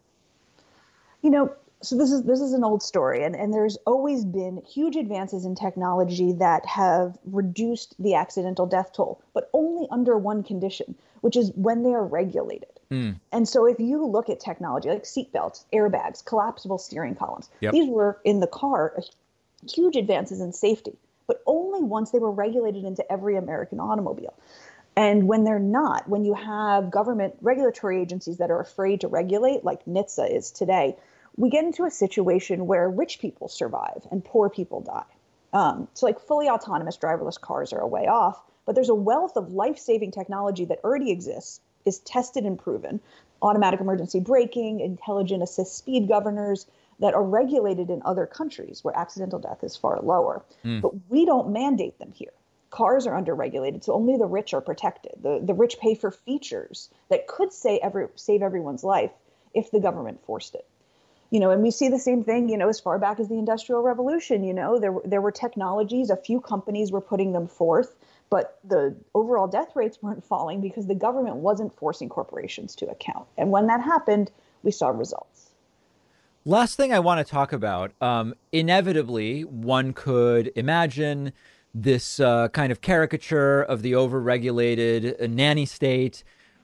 So this is an old story, and there's always been huge advances in technology that have reduced the accidental death toll, but only under one condition, which is when they are regulated. And so if you look at technology like seatbelts, airbags, collapsible steering columns, these were in the car huge advances in safety, but only once they were regulated into every American automobile. And when they're not, when you have government regulatory agencies that are afraid to regulate, like NHTSA is today, we get into a situation where rich people survive and poor people die. So like fully autonomous driverless cars are a way off, but there's a wealth of life-saving technology that already exists, is tested and proven, automatic emergency braking, intelligent assist speed governors that are regulated in other countries where accidental death is far lower. But we don't mandate them here. Cars are underregulated, so only the rich are protected. The rich pay for features that could save everyone's life if the government forced it. And we see the same thing, as far back as the Industrial Revolution, there were technologies, a few companies were putting them forth, but the overall death rates weren't falling because the government wasn't forcing corporations to account. And when that happened, we saw results. Last thing I want to talk about, inevitably, one could imagine this kind of caricature of the overregulated nanny state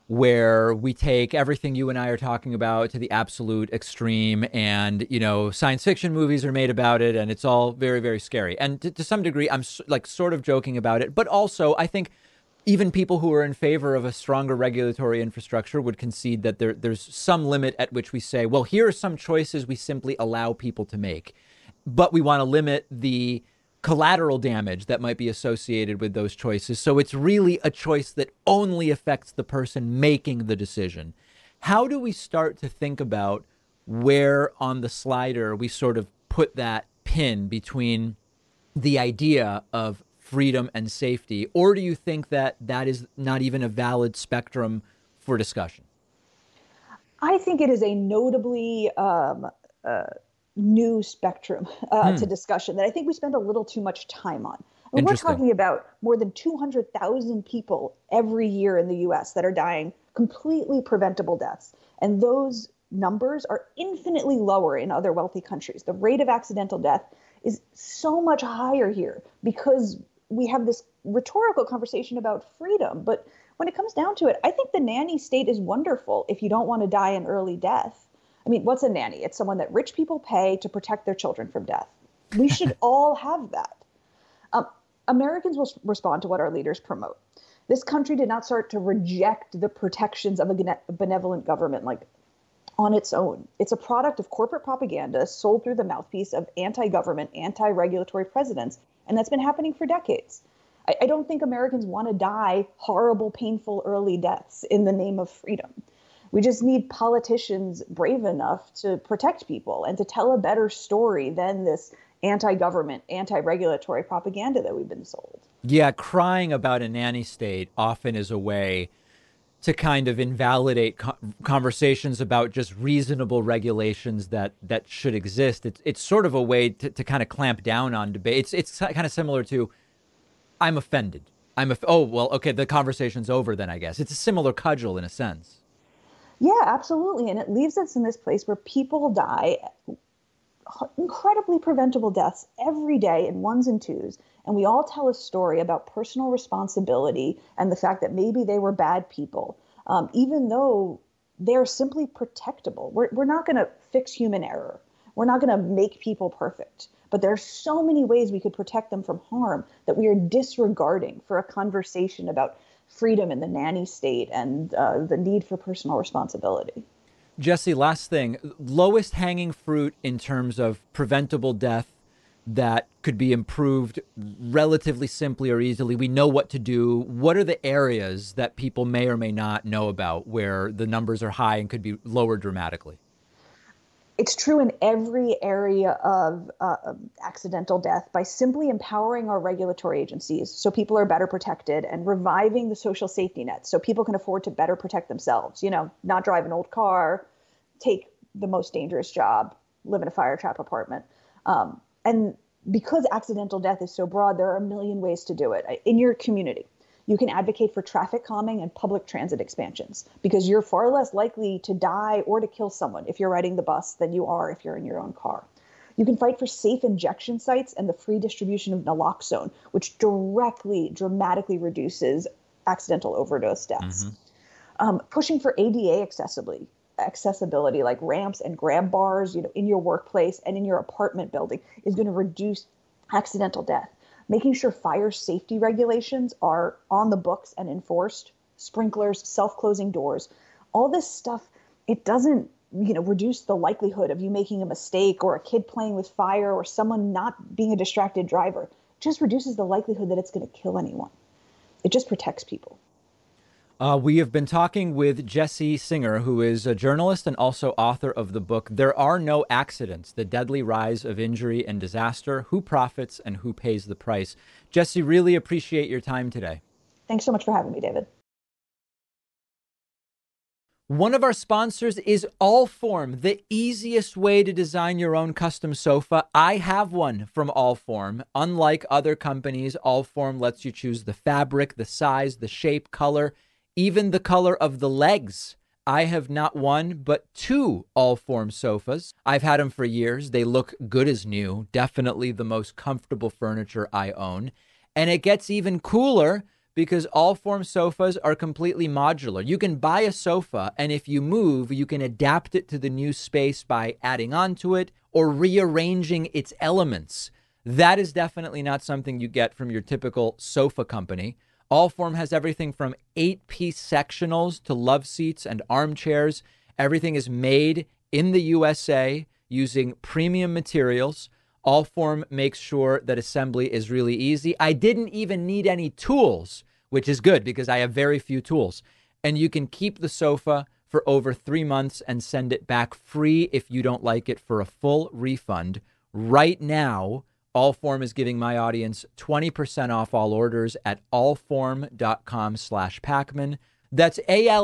where we take everything you and I are talking about to the absolute extreme, and, you know, science fiction movies are made about it, and it's all very, very scary. And to some degree, I'm like sort of joking about it, but also I think even people who are in favor of a stronger regulatory infrastructure would concede that there's some limit at which we say, well, here are some choices we simply allow people to make, but we want to limit the collateral damage that might be associated with those choices. So it's really a choice that only affects the person making the decision. How do we start to think about where on the slider we sort of put that pin between the idea of freedom and safety? Or do you think that that is not even a valid spectrum for discussion? I think it is a notably new spectrum to discussion that I think we spend a little too much time on. And we're talking about more than 200,000 people every year in the US that are dying completely preventable deaths. And those numbers are infinitely lower in other wealthy countries. The rate of accidental death is so much higher here because we have this rhetorical conversation about freedom. But when it comes down to it, I think the nanny state is wonderful if you don't want to die an early death. I mean, what's a nanny? It's someone that rich people pay to protect their children from death. We should all have that. Americans will respond to what our leaders promote. This country did not start to reject the protections of a benevolent government like on its own. It's a product of corporate propaganda sold through the mouthpiece of anti-government, anti-regulatory presidents, and that's been happening for decades. I don't think Americans want to die horrible, painful, early deaths in the name of freedom. We just need politicians brave enough to protect people and to tell a better story than this anti-government, anti-regulatory propaganda that we've been sold. Yeah, crying about a nanny state often is a way to kind of invalidate conversations about just reasonable regulations that should exist. It's sort of a way to kind of clamp down on debate. It's kind of similar to, I'm offended. Oh, well, okay, the conversation's over then, I guess. It's a similar cudgel in a sense. Yeah, absolutely. And it leaves us in this place where people die incredibly preventable deaths every day in ones and twos. And we all tell a story about personal responsibility and the fact that maybe they were bad people, even though they're simply protectable. We're not going to fix human error. We're not going to make people perfect. But there are so many ways we could protect them from harm that we are disregarding for a conversation about freedom in the nanny state and the need for personal responsibility. Jesse, last thing, lowest hanging fruit in terms of preventable death that could be improved relatively simply or easily. We know what to do. What are the areas that people may or may not know about where the numbers are high and could be lowered dramatically? It's true in every area of accidental death by simply empowering our regulatory agencies so people are better protected and reviving the social safety net so people can afford to better protect themselves. You know, not drive an old car, take the most dangerous job, live in a fire trap apartment. And because accidental death is so broad, there are a million ways to do it. In your community, you can advocate for traffic calming and public transit expansions because you're far less likely to die or to kill someone if you're riding the bus than you are if you're in your own car. You can fight for safe injection sites and the free distribution of naloxone, which dramatically reduces accidental overdose deaths. Pushing for ADA accessibility like ramps and grab bars, in your workplace and in your apartment building is going to reduce accidental death. Making sure fire safety regulations are on the books and enforced, sprinklers, self-closing doors, all this stuff, it doesn't, reduce the likelihood of you making a mistake or a kid playing with fire or someone not being a distracted driver. It just reduces the likelihood that it's going to kill anyone. It just protects people. We have been talking with Jesse Singer, who is a journalist and also author of the book, There Are No Accidents, The Deadly Rise of Injury and Disaster, Who Profits and Who Pays the Price. Jesse, really appreciate your time today. Thanks so much for having me, David. One of our sponsors is Allform, the easiest way to design your own custom sofa. I have one from Allform. Unlike other companies, Allform lets you choose the fabric, the size, the shape, color, even the color of the legs. I have not one, but two Allform sofas. I've had them for years. They look good as new. Definitely the most comfortable furniture I own. And it gets even cooler because Allform sofas are completely modular. You can buy a sofa, and if you move, you can adapt it to the new space by adding onto it or rearranging its elements. That is definitely not something you get from your typical sofa company. Allform has everything from 8-piece sectionals to love seats and armchairs. Everything is made in the USA using premium materials. Allform makes sure that assembly is really easy. I didn't even need any tools, which is good because I have very few tools. And you can keep the sofa for over 3 months and send it back free if you don't like it for a full refund. Right now, Allform is giving my audience 20% off all orders at allform.com/Pakman. That's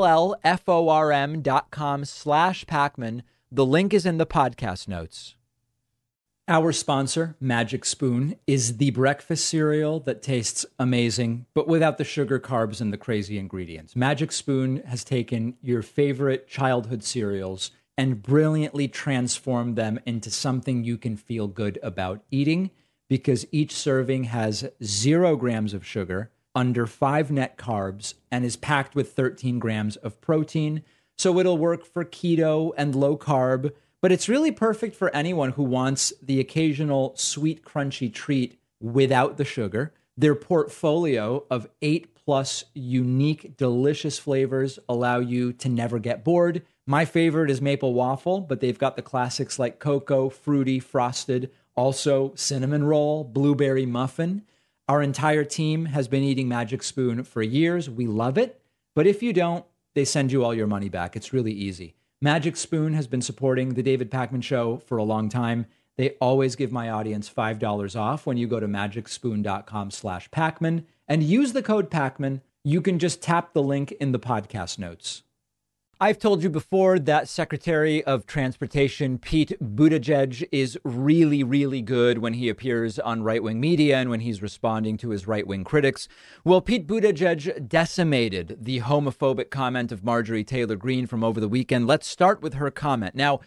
ALLFORM.com/Pakman. The link is in the podcast notes. Our sponsor, Magic Spoon, is the breakfast cereal that tastes amazing, but without the sugar, carbs, and the crazy ingredients. Magic Spoon has taken your favorite childhood cereals and brilliantly transformed them into something you can feel good about eating, because each serving has 0 grams of sugar, under 5 net carbs, and is packed with 13 grams of protein. So it'll work for keto and low carb, but it's really perfect for anyone who wants the occasional sweet, crunchy treat without the sugar. Their portfolio of 8+ unique, delicious flavors allow you to never get bored. My favorite is maple waffle, but they've got the classics like cocoa, fruity, frosted, also cinnamon roll, blueberry muffin. Our entire team has been eating Magic Spoon for years. We love it. But if you don't, they send you all your money back. It's really easy. Magic Spoon has been supporting the David Pakman Show for a long time. They always give my audience $5 off when you go to magicspoon.com/Pakman and use the code Pakman. You can just tap the link in the podcast notes. I've told you before that Secretary of Transportation Pete Buttigieg is really, really good when he appears on right-wing media and when he's responding to his right-wing critics. Well, Pete Buttigieg decimated the homophobic comment of Marjorie Taylor Greene from over the weekend. Let's start with her comment. Now,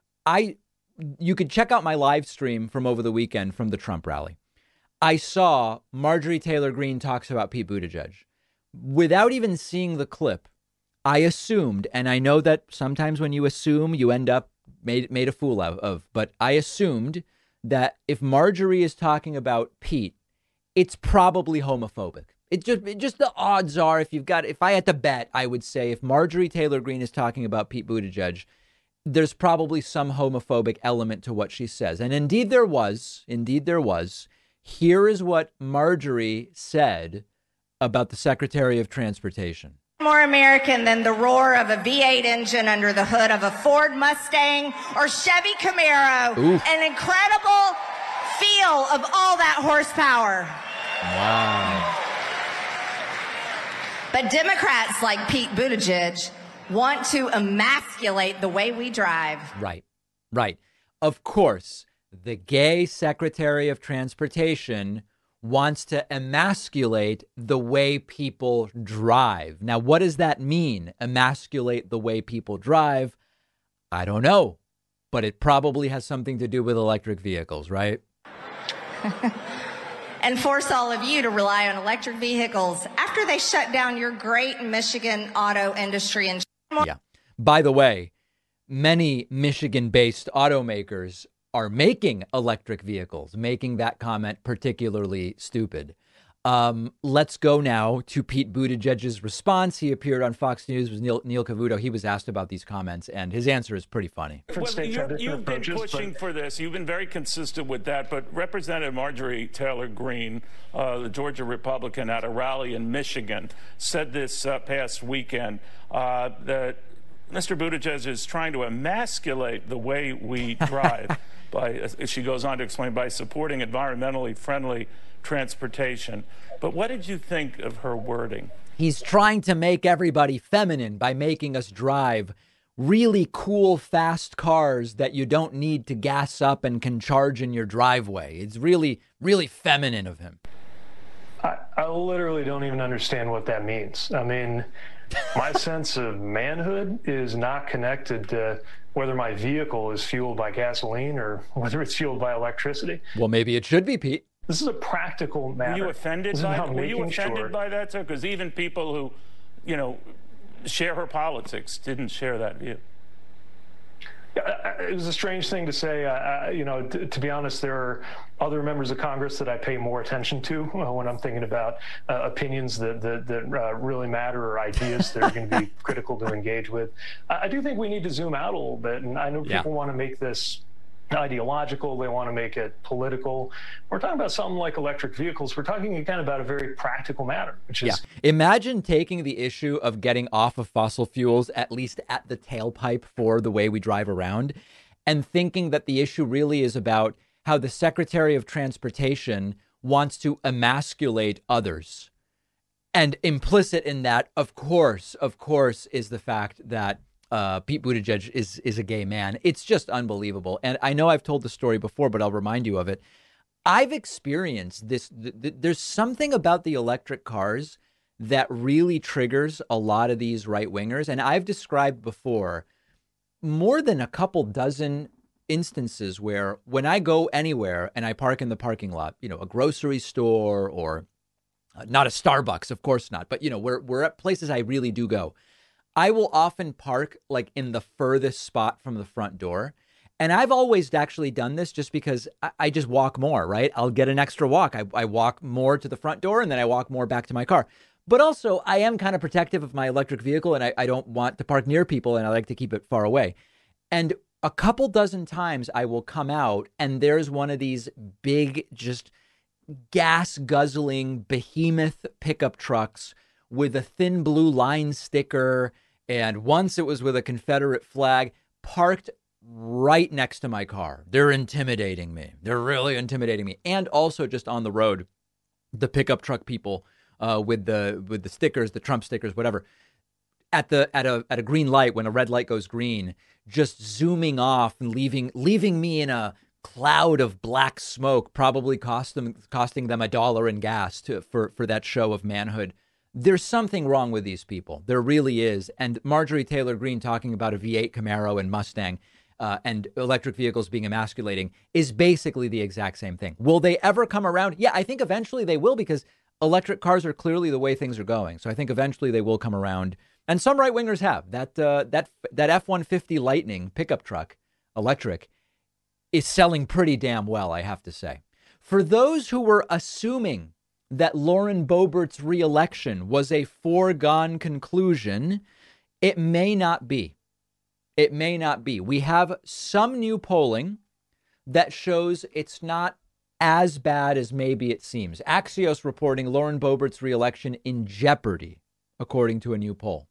you could check out my live stream from over the weekend from the Trump rally. I saw Marjorie Taylor Greene talks about Pete Buttigieg. Without even seeing the clip, I assumed, and I know that sometimes when you assume, you end up made a fool out of, but I assumed that if Marjorie is talking about Pete, it's probably homophobic. It just the odds are, if I had to bet, I would say if Marjorie Taylor Greene is talking about Pete Buttigieg, there's probably some homophobic element to what she says. And indeed there was. Here is what Marjorie said about the Secretary of Transportation. More American than the roar of a V8 engine under the hood of a Ford Mustang or Chevy Camaro. Oof. An incredible feel of all that horsepower. Wow. But Democrats like Pete Buttigieg want to emasculate the way we drive. Right. Of course, the gay Secretary of Transportation wants to emasculate the way people drive. Now, what does that mean? Emasculate the way people drive? I don't know, but it probably has something to do with electric vehicles, right? And force all of you to rely on electric vehicles after they shut down your great Michigan auto industry. And yeah. By the way, many Michigan-based automakers are making electric vehicles, making that comment particularly stupid. Let's go now to Pete Buttigieg's response. He appeared on Fox News with Neil Cavuto. He was asked about these comments, and his answer is pretty funny. Well, you've been pushing for this. You've been very consistent with that. But Representative Marjorie Taylor Greene, the Georgia Republican at a rally in Michigan, said this past weekend that Mr. Buttigieg is trying to emasculate the way we drive. She goes on to explain, by supporting environmentally friendly transportation. But what did you think of her wording? He's trying to make everybody feminine by making us drive really cool, fast cars that you don't need to gas up and can charge in your driveway. It's really, really feminine of him. I literally don't even understand what that means. I mean, my sense of manhood is not connected to whether my vehicle is fueled by gasoline or whether it's fueled by electricity. Well, maybe it should be, Pete. This is a practical matter. Were you offended by that, sir? Because even people who, share her politics didn't share that view. It was a strange thing to say. To be honest, there are other members of Congress that I pay more attention to when I'm thinking about opinions that really matter or ideas that are going to be critical to engage with. I do think we need to zoom out a little bit, and I know people want to make this ideological. They want to make it political. We're talking about something like electric vehicles. We're talking again about a very practical matter, which is Imagine taking the issue of getting off of fossil fuels, at least at the tailpipe for the way we drive around, and thinking that the issue really is about how the Secretary of Transportation wants to emasculate others. And implicit in that, of course, is the fact that Pete Buttigieg is a gay man. It's just unbelievable. And I know I've told the story before, but I'll remind you of it. I've experienced this. There's something about the electric cars that really triggers a lot of these right wingers. And I've described before more than a couple dozen instances where when I go anywhere and I park in the parking lot, a grocery store or not a Starbucks, of course not. But, we're at places I really do go. I will often park like in the furthest spot from the front door. And I've always actually done this just because I just walk more, right? I'll get an extra walk. I walk more to the front door and then I walk more back to my car. But also I am kind of protective of my electric vehicle and I don't want to park near people and I like to keep it far away. And a couple dozen times I will come out and there's one of these big, just gas guzzling behemoth pickup trucks with a thin blue line sticker, and once it was with a Confederate flag, parked right next to my car. They're intimidating me. They're really intimidating me. And also just on the road, the pickup truck people with the stickers, the Trump stickers, whatever, at a green light, when a red light goes green, just zooming off and leaving me in a cloud of black smoke, probably costing them $1 in gas for that show of manhood. There's something wrong with these people. There really is. And Marjorie Taylor Greene talking about a V8 Camaro and Mustang and electric vehicles being emasculating is basically the exact same thing. Will they ever come around? Yeah, I think eventually they will, because electric cars are clearly the way things are going. So I think eventually they will come around. And some right wingers have. That F-150 Lightning pickup truck, electric, is selling pretty damn well, I have to say. For those who were assuming that Lauren Boebert's reelection was a foregone conclusion, it may not be. It may not be. We have some new polling that shows it's not as bad as maybe it seems. Axios reporting Lauren Boebert's reelection in jeopardy, according to a new poll.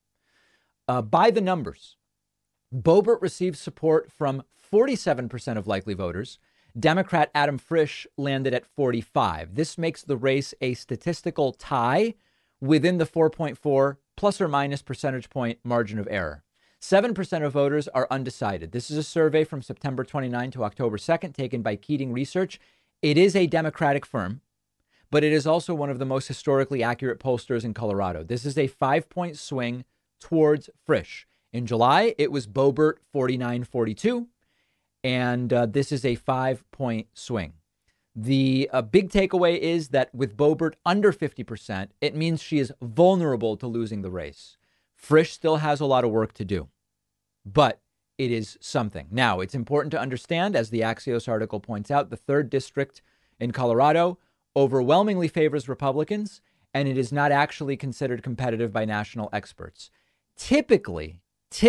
By the numbers, Boebert received support from 47% of likely voters. Democrat Adam Frisch landed at 45. This makes the race a statistical tie within the 4.4 plus or minus percentage point margin of error. 7% of voters are undecided. This is a survey from September 29 to October 2nd, taken by Keating Research. It is a Democratic firm, but it is also one of the most historically accurate pollsters in Colorado. This is a 5-point swing towards Frisch. In July, it was Boebert 49-42. And this is a 5-point swing. The big takeaway is that with Boebert under 50%, it means she is vulnerable to losing the race. Frisch still has a lot of work to do, but it is something. Now, it's important to understand, as the Axios article points out, the 3rd district in Colorado overwhelmingly favors Republicans, and it is not actually considered competitive by national experts. Typically,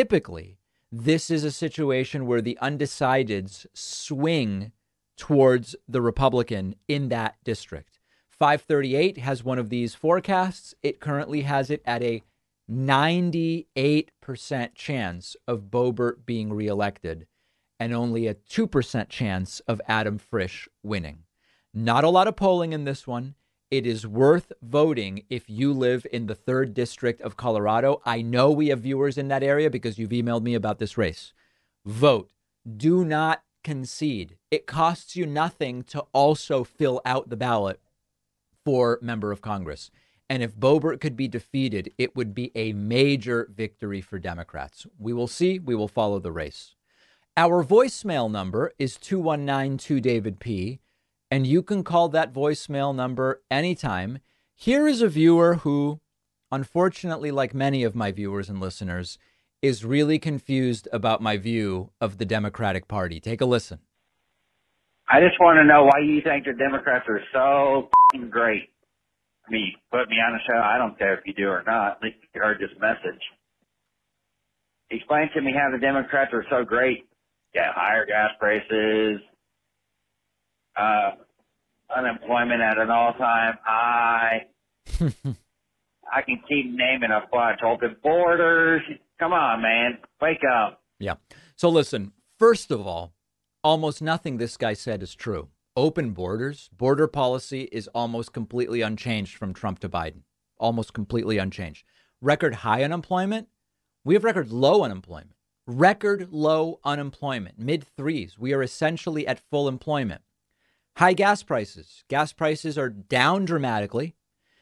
this is a situation where the undecideds swing towards the Republican in that district. 538 has one of these forecasts. It currently has it at a 98% chance of Boebert being reelected and only a 2% chance of Adam Frisch winning. Not a lot of polling in this one. It is worth voting if you live in the 3rd district of Colorado. I know we have viewers in that area because you've emailed me about this race. Vote. Do not concede. It costs you nothing to also fill out the ballot for member of Congress. And if Boebert could be defeated, it would be a major victory for Democrats. We will see. We will follow the race. Our voicemail number is 2192-DAVID-P. And you can call that voicemail number anytime. Here is a viewer who, unfortunately, like many of my viewers and listeners, is really confused about my view of the Democratic Party. Take a listen. I just want to know why you think the Democrats are so f***ing great. I mean, put me on the show. I don't care if you do or not. At least you heard this message. Explain to me how the Democrats are so great. Yeah, higher gas prices, unemployment at an all-time high. I can keep naming a bunch. Open borders. Come on, man. Wake up. Yeah. So listen, first of all, almost nothing this guy said is true. Open borders, border policy is almost completely unchanged from Trump to Biden. Almost completely unchanged. Record high unemployment. We have record low unemployment. Record low unemployment. Mid-threes. We are essentially at full employment. High gas prices. Gas prices are down dramatically.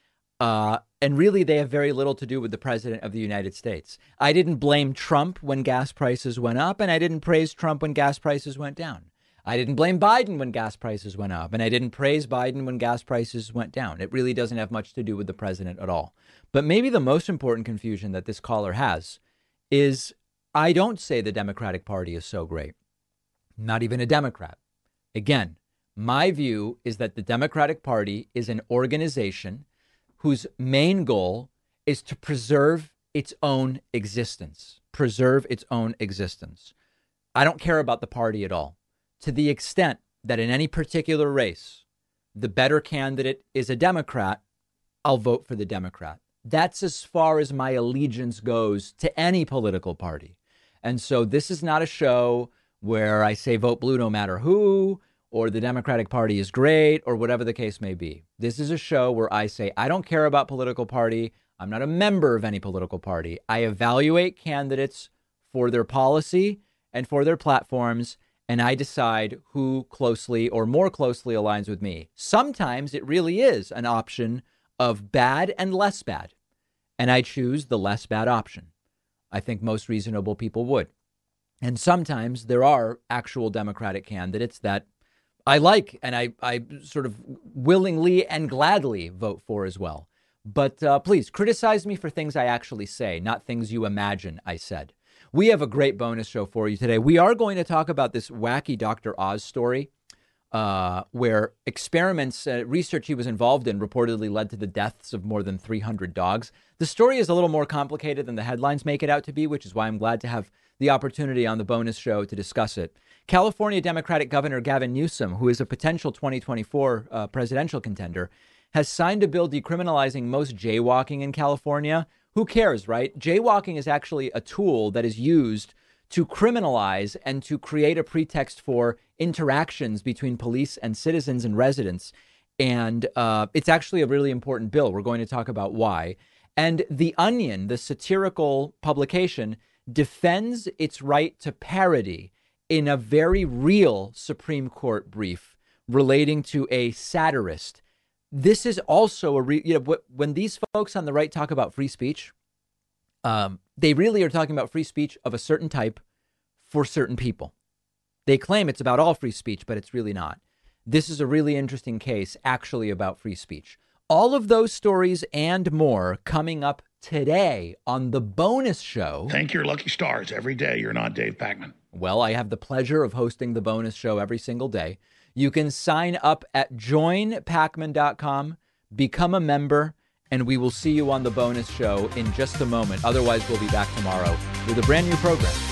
And really, they have very little to do with the president of the United States. I didn't blame Trump when gas prices went up, and I didn't praise Trump when gas prices went down. I didn't blame Biden when gas prices went up, and I didn't praise Biden when gas prices went down. It really doesn't have much to do with the president at all. But maybe the most important confusion that this caller has is I don't say the Democratic Party is so great. I'm not even a Democrat. Again, my view is that the Democratic Party is an organization whose main goal is to preserve its own existence. Preserve its own existence. I don't care about the party at all. To the extent that in any particular race, the better candidate is a Democrat, I'll vote for the Democrat. That's as far as my allegiance goes to any political party. And so this is not a show where I say vote blue no matter who, or the Democratic Party is great, or whatever the case may be. This is a show where I say I don't care about political party. I'm not a member of any political party. I evaluate candidates for their policy and for their platforms, and I decide who closely or more closely aligns with me. Sometimes it really is an option of bad and less bad, and I choose the less bad option. I think most reasonable people would. And sometimes there are actual Democratic candidates that I like, and I sort of willingly and gladly vote for as well. But please criticize me for things I actually say, not things you imagine I said. We have a great bonus show for you today. We are going to talk about this wacky Dr. Oz story where experiments, research he was involved in reportedly led to the deaths of more than 300 dogs. The story is a little more complicated than the headlines make it out to be, which is why I'm glad to have the opportunity on the bonus show to discuss it. California Democratic Governor Gavin Newsom, who is a potential 2024 presidential contender, has signed a bill decriminalizing most jaywalking in California. Who cares, right? Jaywalking is actually a tool that is used to criminalize and to create a pretext for interactions between police and citizens and residents. And it's actually a really important bill. We're going to talk about why. And The Onion, the satirical publication, defends its right to parody in a very real Supreme Court brief relating to a satirist. This is also when these folks on the right talk about free speech, they really are talking about free speech of a certain type for certain people. They claim it's about all free speech, but it's really not. This is a really interesting case actually about free speech. All of those stories and more coming up today on the bonus show. Thank your lucky stars every day you're not Dave Pakman. Well, I have the pleasure of hosting the bonus show every single day. You can sign up at joinpakman.com, become a member, and we will see you on the bonus show in just a moment. Otherwise, we'll be back tomorrow with a brand new program.